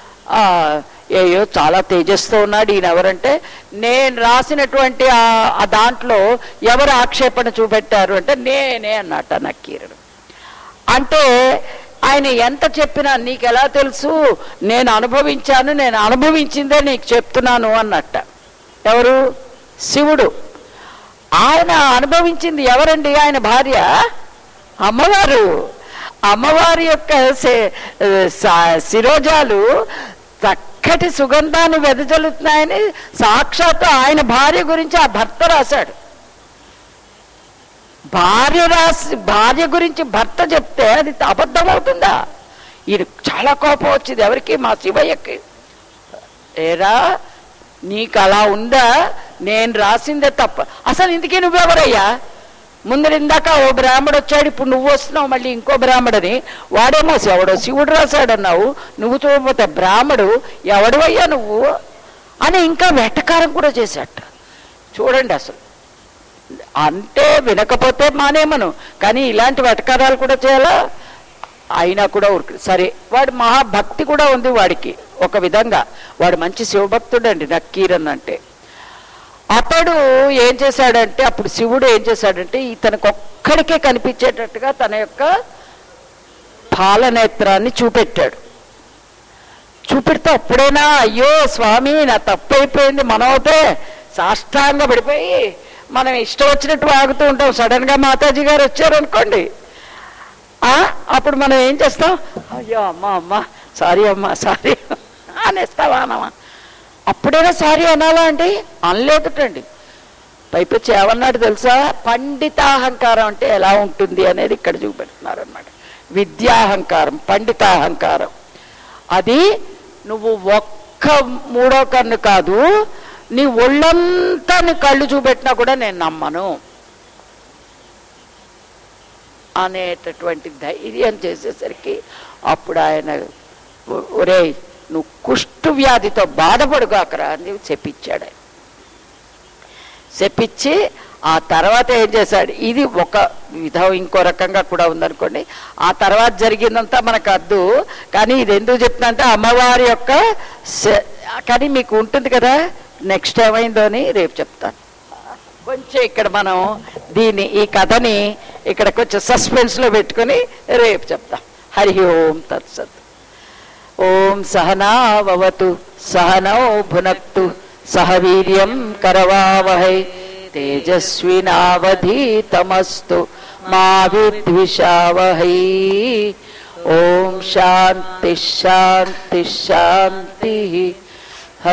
ఏయో చాలా తేజస్తో ఉన్నాడు ఈయన. ఎవరంటే, నేను రాసినటువంటి ఆ దాంట్లో ఎవరు ఆక్షేపణ చూపెట్టారు అంటే నేనే అన్నట్ట నక్కీరుడు. అంటే ఆయన ఎంత చెప్పినా నీకు ఎలా తెలుసు, నేను అనుభవించాను, నేను అనుభవించిందే నీకు చెప్తున్నాను అన్నట్ట. ఎవరు? శివుడు. ఆయన అనుభవించింది ఎవరండి? ఆయన భార్య అమ్మవారు. అమ్మవారి యొక్క శిరోజాలు చక్కటి సుగంధాన్ని వెదజల్లుతున్నాయని సాక్షాత్తు ఆయన భార్య గురించి ఆ భర్త రాశాడు. భార్య రాసి భార్య గురించి భర్త చెప్తే అది అబద్ధం అవుతుందా? ఈయన చాలా కోపం వచ్చింది ఎవరికి? మా శివయ్యకి. ఏరా నీకు అలా ఉందా, నేను రాసిందే తప్ప, అసలు ఇందుకే నువ్వెవరయ్యా? ముందు ఇందాక ఓ బ్రాహ్మడు వచ్చాడు, ఇప్పుడు నువ్వు వస్తున్నావు మళ్ళీ ఇంకో బ్రాహ్మడని, వాడేమో ఎవడో శివుడు రాశాడన్నావు, నువ్వు చూడకపోతే బ్రాహ్మడు ఎవడవయ్యా నువ్వు అని ఇంకా వెటకారం కూడా చేశాట. చూడండి అసలు, అంటే వినకపోతే మానేమను, కానీ ఇలాంటి వెటకారాలు కూడా చేయాలా? అయినా కూడా ఊరికి సరే. వాడు మహాభక్తి కూడా ఉంది వాడికి ఒక విధంగా, వాడు మంచి శివభక్తుడు అండి నక్కీరన్ అంటే. అతడు ఏం చేశాడంటే, అప్పుడు శివుడు ఏం చేశాడంటే ఇతనికి ఒక్కడికే కనిపించేటట్టుగా తన యొక్క పాలనేత్రాన్ని చూపెట్టాడు. చూపెడితే అప్పుడైనా అయ్యో స్వామి నా తప్పు అయిపోయింది, మనమైతే సాష్టాంగ పడిపోయి మనం ఇష్టం వచ్చినట్టు వాగుతూ ఉంటాం. సడన్ గా మాతాజీ గారు వచ్చారనుకోండి, అప్పుడు మనం ఏం చేస్తాం, అయ్యో అమ్మ అమ్మ సారీ అమ్మ సారీ అనేస్తావా అనమా? అప్పుడైనా సారీ అనాలా అండి? అనలేదుటండి. పైపచ్చి ఏమన్నాడు తెలుసా? పండితాహంకారం అంటే ఎలా ఉంటుంది అనేది ఇక్కడ చూపెడుతున్నారు అన్నమాట. విద్యాహంకారం, పండితాహంకారం. అది నువ్వు ఒక్క మూడో కన్ను కాదు, నీ ఒళ్ళంతా నీ కళ్ళు చూపెట్టినా కూడా నేను నమ్మను అనేటటువంటి ధైర్యం చేసేసరికి అప్పుడు ఆయన ఒరేయ్ నువ్వు కుష్టు వ్యాధితో బాధపడుగాకరా అని చెప్పించాడు. ఆయన చెప్పించి ఆ తర్వాత ఏం చేశాడు, ఇది ఒక విధం, ఇంకో రకంగా కూడా ఉందనుకోండి. ఆ తర్వాత జరిగిందంతా మనకు అద్దు, కానీ ఇది ఎందుకు చెప్తున్నా అంటే అమ్మవారి యొక్క, కానీ మీకు ఉంటుంది కదా నెక్స్ట్ ఏమైందో అని రేపు చెప్తాను. కొంచెం ఇక్కడ మనం దీన్ని ఈ కథని ఇక్కడ కొంచెం సస్పెన్స్లో పెట్టుకొని రేపు చెప్తాం. హరి ఓం తత్సత్. ఓం సహనావతు సహనౌ భునక్తు సహ వీర్యం కరవావహై తేజస్వినావధీతమస్తు మా విద్విషావహై. ఓం శాంతి శాంతి శాంతి.